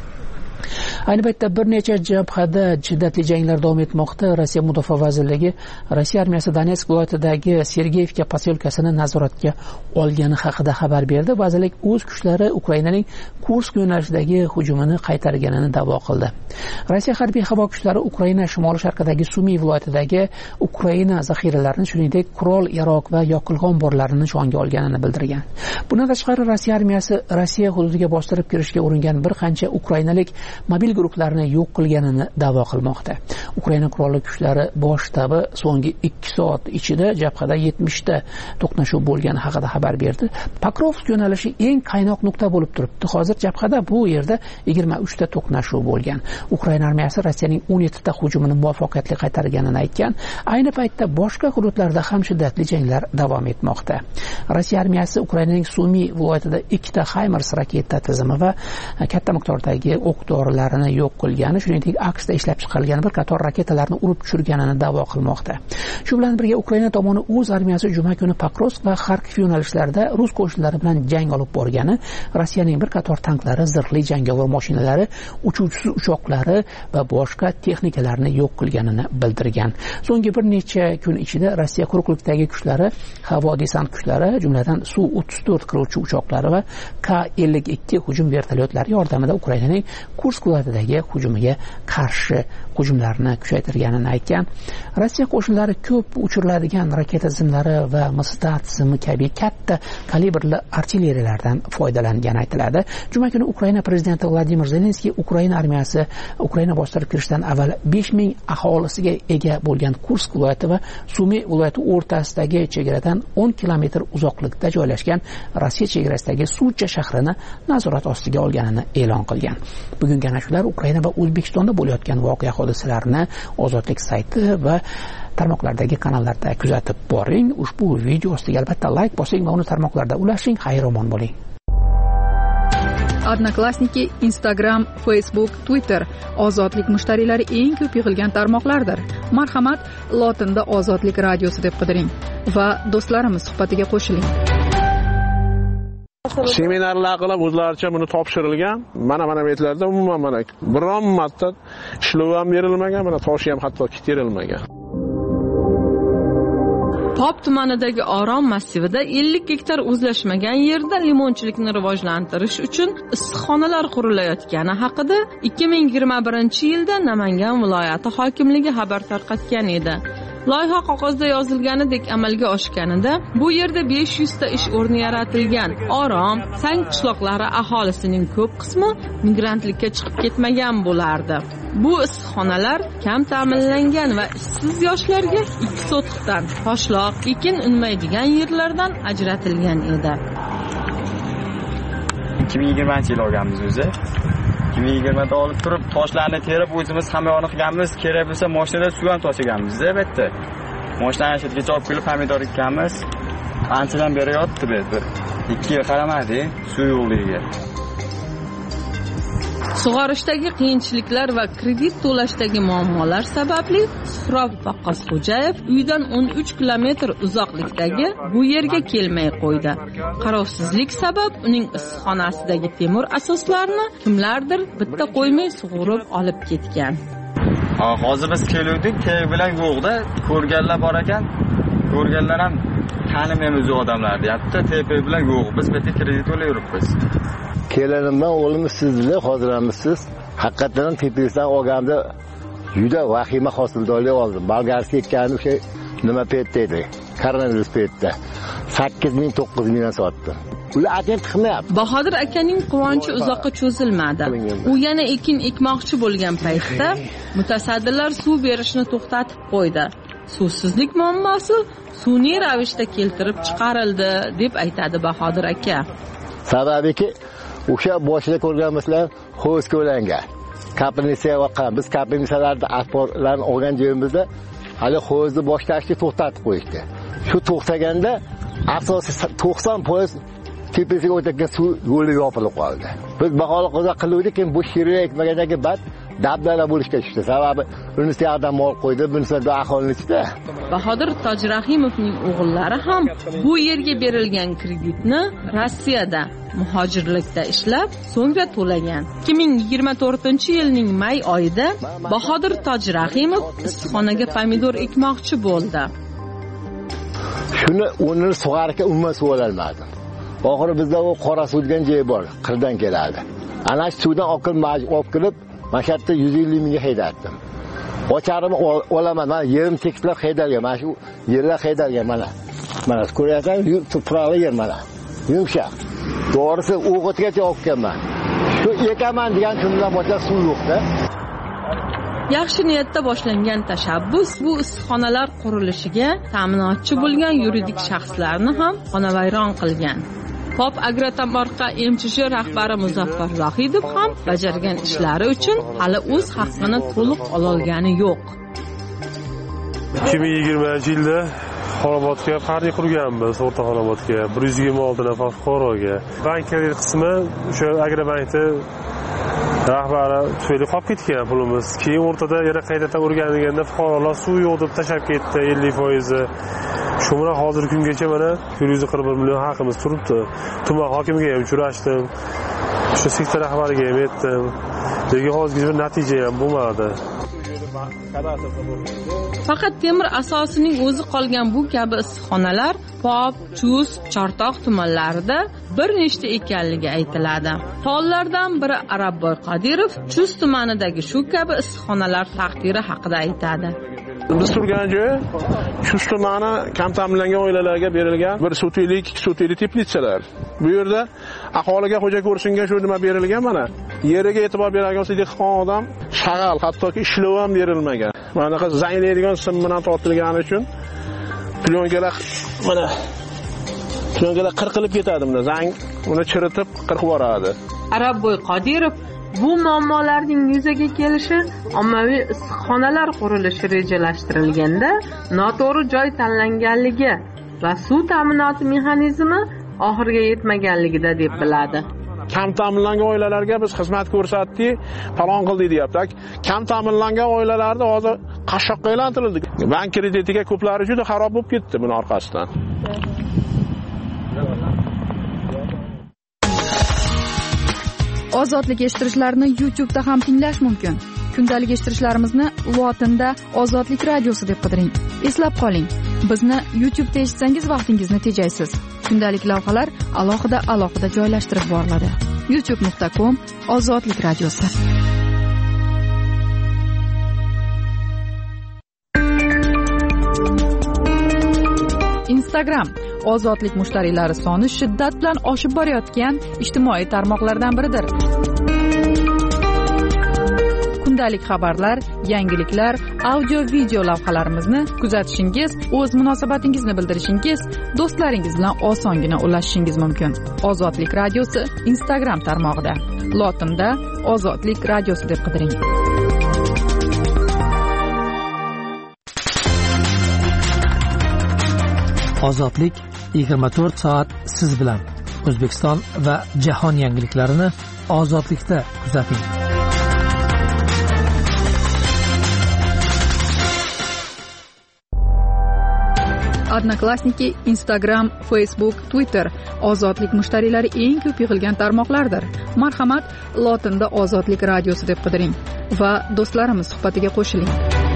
Ayni paytda bir necha jabhada shiddatli janglar davom etmoqda. Rossiya Mudofaa vazirligi Rossiya armiyasi Donetsk viloyatidagi Sergeyevka posyolkasini nazoratga olgani haqida xabar berdi. Vazirlik o'z kuchlari Ukrainaning Kursk yo'nalishidagi hujumini qaytarganini da'vo qildi. Rossiya harbiy havo kuchlari Ukraina shimoli-sharqidagi Sumi viloyatidagi Ukraina zaxiralarini, shuningdek qurol, yarog' va yoqilg'i omborlarini nishonga olganini bildirgan. Bundan tashqari Rossiya armiyasi Rossiya hududiga bostirib kirishga uringan bir qancha ukrainalik mobil guruhlarni yo'q qilganini da'vo qilmoqda. Ukraina qurolli kuchlari bosh shtabi so'nggi ikki soat ichida jabhada yetmish ta to'qnashuv bo'lgani haqida xabar berdi. Pokrovsk yo'nalishi eng qaynoq nuqta bo'lib turibdi. Hozir jabhada bu yerda yigirma uch ta to'qnashuv bo'lgan. Ukraina armiyasi Rossiyaning o'n yetti ta hujumini muvaffaqiyatli qaytarganini aytgan. Ayni paytda boshqa hududlarda ham shiddatli janglar davom etmoqda. Rossiya armiyasi Ukrainaning Sumi viloyatida ikkita HIMARS raketa tizimi va katta miqdordagi o'q dorilarini yo'q qilgani, shuningdek aksda ishlab chiqarilgan bir qator raketalarni urib tushirganini da'vo qilmoqda. Shu bilan birga Ukraina tomoni o'z armiyasi juma kuni Pokrovsk va Kharkiv yo'nalishlarida rus qo'shinlari bilan jang olib borgani, Rossiyaning bir qator tanklari, zirhli jangovar mashinalari, uchuvchisiz uchoqlari va boshqa texnikalarni yo'q qilganini bildirgan. So'nggi bir necha kun ichida Rossiya quruqlikdagi kuchlari, havo desant kuchlari, jumladan Su o'ttiz to'rt qiruvchi uchoqlari va K ellik ikki hujum vertolyotlari yordamida Ukrainaning Kursk viloyatidagi hujumiga qarshi hujumlarni kuchaytirganini aytgan. Rossiya qo'shinlari ko'p uchiriladigan raketa tizimlari va Mostat tizimi kabi katta kalibrli artilleriyalardan foydalangani aytiladi. Juma kuni Ukraina prezidenti Vladimir Zelenskiy Ukraina armiyasi Ukraina bostirib kirishdan avval besh ming aholisiga ega bo'lgan Kursk viloyati va Sumi viloyati o'rtasidagi chegaradan o'n kilometr uzoqlikda joylashgan Rossiya chegarasidagi Sudja shahrini nazorat ostiga olganini e'lon qilgan. Bugungi ana shular Ukraina va O'zbekistonda bo'layotgan voqea hodisalarini Ozodlik sayti va tarmoqlardagi kanallarda kuzatib boring. Ushbu video ostiga albatta like bosing va uni tarmoqlarda ulashing. Xayr-omon bo'ling. Odnoklassniki, Instagram, Facebook, Twitter ozodlik mushtariylari eng ko'p yig'ilgan tarmoqlardir. Marhamat, lotinda Ozodlik radiosi deb qidiring va do'stlarimiz suhbatiga qo'shiling. Seminarlar qilib o'zlaricha buni topshirilgan. Mana mana metlarda umuman mana biron marta ishlov ham berilmagan, mana toshi ham hatto kitirilmagan. Pop tumanidagi Orom massivida ellik gektar o'zlashmagan yerda limonchilikni rivojlantirish uchun issiqxonalar qurilayotgani haqida ikki ming yigirma birinchi yilda Namangan viloyati hokimligi xabar tarqatgan edi. Loyiha qog'ozda yozilganidek amalga oshganida bu yerda besh yuz ta ish o'rni yaratilgan. Orom, Sang qishloqlari aholisining ko'p qismi migrantlikka chiqib ketmagan bo'lardi. Bu issiqxonalar kam ta'minlangan va ishsiz yoshlarga ikki sotixdan toshloq, ekin unmaydigan yerlardan ajratilgan edi. ikki ming yigirmanchi yil olganmiz o'zi. ikki ming yigirmada olib turib toshlarni terib o'zimiz hamma yoqni qilganmiz. Kerak bo'lsa mashinada suv ham toshiganmiz, albatta. Moshdan chetgacha olib kelib pomidor ekkamiz. Anchadan beri yotdi bu bir. ikki yil qaramadi, suv yo'qligiga. Sug'orishdagi qiyinchiliklar va kredit to'lashdagi muammolar sababli Suhrob Vaqqosxo'jayev uydan o'n uch kilometr uzoqlikdagi bu yerga kelmay qo'ydi. Qarovsizlik sabab uning issiqxonasidagi temir asoslarni kimlardir bitta qo'ymay sug'urib olib ketgan. Hozir biz keluvdik, kerak bilan yo'qda, ko'rganlar bor ekan. Ko'rganlar ham tanimaymiz u odamlarni. Yapti, tepa bilan yo'q. Biz bitta kredit to'layapmiz. Kelinimdan o'g'limiz siz bilan hozirlamisiz. Haqiqatan tepingizdan olganda juda vahima hosildorlik oldim. Bolgarskiy ekani o'sha nima paytda edi? Koronavirus paytida sakkiz ming to'qqiz mingdan sotdim. Ular atent qilmayapti. Bahodir akaning quvonchi uzoqqa cho'zilmadi. U yana ekin ekmoqchi bo'lgan paytda mutasaddilar suv berishni to'xtatib qo'ydi. Suvsizlik muammosi sun'iy ravishda keltirib chiqarildi deb aytadi Bahodir aka. Sababiki o'sha boshida ko'rganimizlar xo'z ko'langan. Kapinisiya vaqan biz kapinisalarda asborlarni olgan joyimizda hali xo'zni boshlashni to'xtatib qo'yishdi. Shu to'xtaganda asosiy to'qson foiz tepasiga o'tgan suv yo'li yopilib qoldi. Biz baholi qo'za qiluvdik, keyin bu shirya ekmagandagi bad dabdala bo'lishga tushdi. Sababi unisi yordam mol qo'ydi, bunisi da aholini ichida. Bahodir Tojrahimovning o'g'illari ham bu yerga berilgan kreditni Rossiyada muhojirlikda ishlab, so'ngra to'lagan. ikki ming yigirma to'rtinchi yilning may oyida Bahodir Tojrahimov issiqxonaga pomidor ekmoqchi bo'ldi. Shuni o'rnini sug'arga umuman suv ololmadim. Oxiri bizda u qora suv degan joy bor, qirdan keladi. Ana shu suvdan oqib olib kirib, mana shu yerda yuz ellik mingga haydatdim. Ocharimni olaman, mana yerim tekislab haydalgan, mana shu yerlar haydalgan mana. Mana ko'ryapsan, tuproqli yer mana. Yumshoq. To'g'risi o'g'itgacha olib kelman. Shu ekaman degan kundan boshlab suv yo'qda. Yaxshi niyatda boshlangan tashabbus bu issiqxonalar qurilishiga ta'minotchi bo'lgan yuridik shaxslarni ham xonavayron qilgan. Pop Agrotomorqa M C H rahbari Muzaffar Zohidov ham bajargan ishlari uchun hali o'z haqqini to'liq ololgani yo'q. ikki ming yigirmanchi yilda Xonobodga qarzi qurganmiz, o'rta Xonobodga bir yuz yigirma olti nafar fuqaroga. Bank kredit qismi o'sha Agrobankda rahbari tufayli qolib ketgan pulimiz. Keyin o'rtada yana qaytadan o'rganilganda fuqarolar suv yo'q deb tashab ketdi ellik foiz. Shu bilan hozirgi kungacha mana bir yuz qirq bir million haqimiz turibdi. Tuman hokimiga ham uchrashdim. Shu sektor rahbariga ham aytdim. Lekin hozirgacha bir natija ham bo'lmadi. Faqat temir asosining o'zi qolgan bu kabi issiqxonalar Pop, Chus, Chortoq tumanlarida bir nechta ekanligi aytiladi. Faollardan biri Arabboy Qodirov Chus tumanidagi shu kabi issiqxonalar taqdiri haqida aytadi. Biz turgan joy Chus tumani kam ta'minlangan oilalarga berilgan bir sotilik, ikki sotilik teplitsalar. Bu yerda aholiga xo'ja ko'rsinga shu nima berilgan mana. Yeriga e'tibor beradigan dehqon odam shag'al, hattoki ishlov ham berilmagan. Mana bunaqa zanglaydigan sim bilan tortilgani uchun plyonkalar mana plyonkalar qirqilib ketadi bunda. Zang uni chiritib qirqib yuboradi. Arabboy Qodirov bu muammolarning yuzaga kelishi ommaviy issiqxonalar qurilishi rejalashtirilganda noto'g'ri joy tanlanganligi va suv ta'minoti mexanizmi oxiriga yetmaganligida deb biladi. Kam ta'minlangan oilalarga biz xizmat ko'rsatdik, falon qildik deyapti. Kam ta'minlangan oilalarni hozir qashshoqqa aylantirildi. Bank kreditiga ko'plari juda xarob bo'lib ketdi buning orqasidan. Ozodlik eshittirishlarni YouTube da ham tinglash mumkin. Kundalik eshittirishlarimizni lotinda Ozodlik radiosi deb qidiring. Eslab qoling, bizni YouTube da eshitsangiz vaqtingizni tejaysiz. Kundalik lavhalar alohida alohida joylashtirib boriladi. youtube nuqta com Ozodlik radiosi. Instagram ozodlik mushtariylari soni shiddat bilan oshib borayotgan ijtimoiy tarmoqlardan biridir. Kundalik xabarlar, yangiliklar, audio video lavhalarimizni kuzatishingiz, o'z munosabatingizni bildirishingiz, do'stlaringiz bilan osongina ulashishingiz mumkin. Ozodlik radiosi Instagram tarmog'ida. Lotinda Ozodlik radiosi deb qidiring. Ozodlik yigirma to'rt soat siz bilan. O'zbekiston va jahon yangiliklarini Ozodlikda kuzating. Odnoklassniki, Instagram, Facebook, Twitter Ozodlik mushtariylari eng ko'p yig'ilgan tarmoqlardir. Marhamat, lotinda Ozodlik radiosi deb qidiring va do'stlarimiz suhbatiga qo'shiling.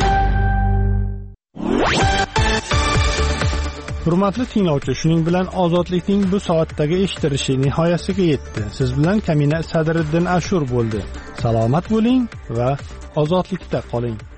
Hurmatli tinglovchi, shuning bilan Ozodlikning bu soatdagi eshittirishi nihoyasiga yetdi. Siz bilan Kamina Sadriddin Ashur bo'ldi. Salomat bo'ling va ozodlikda qoling.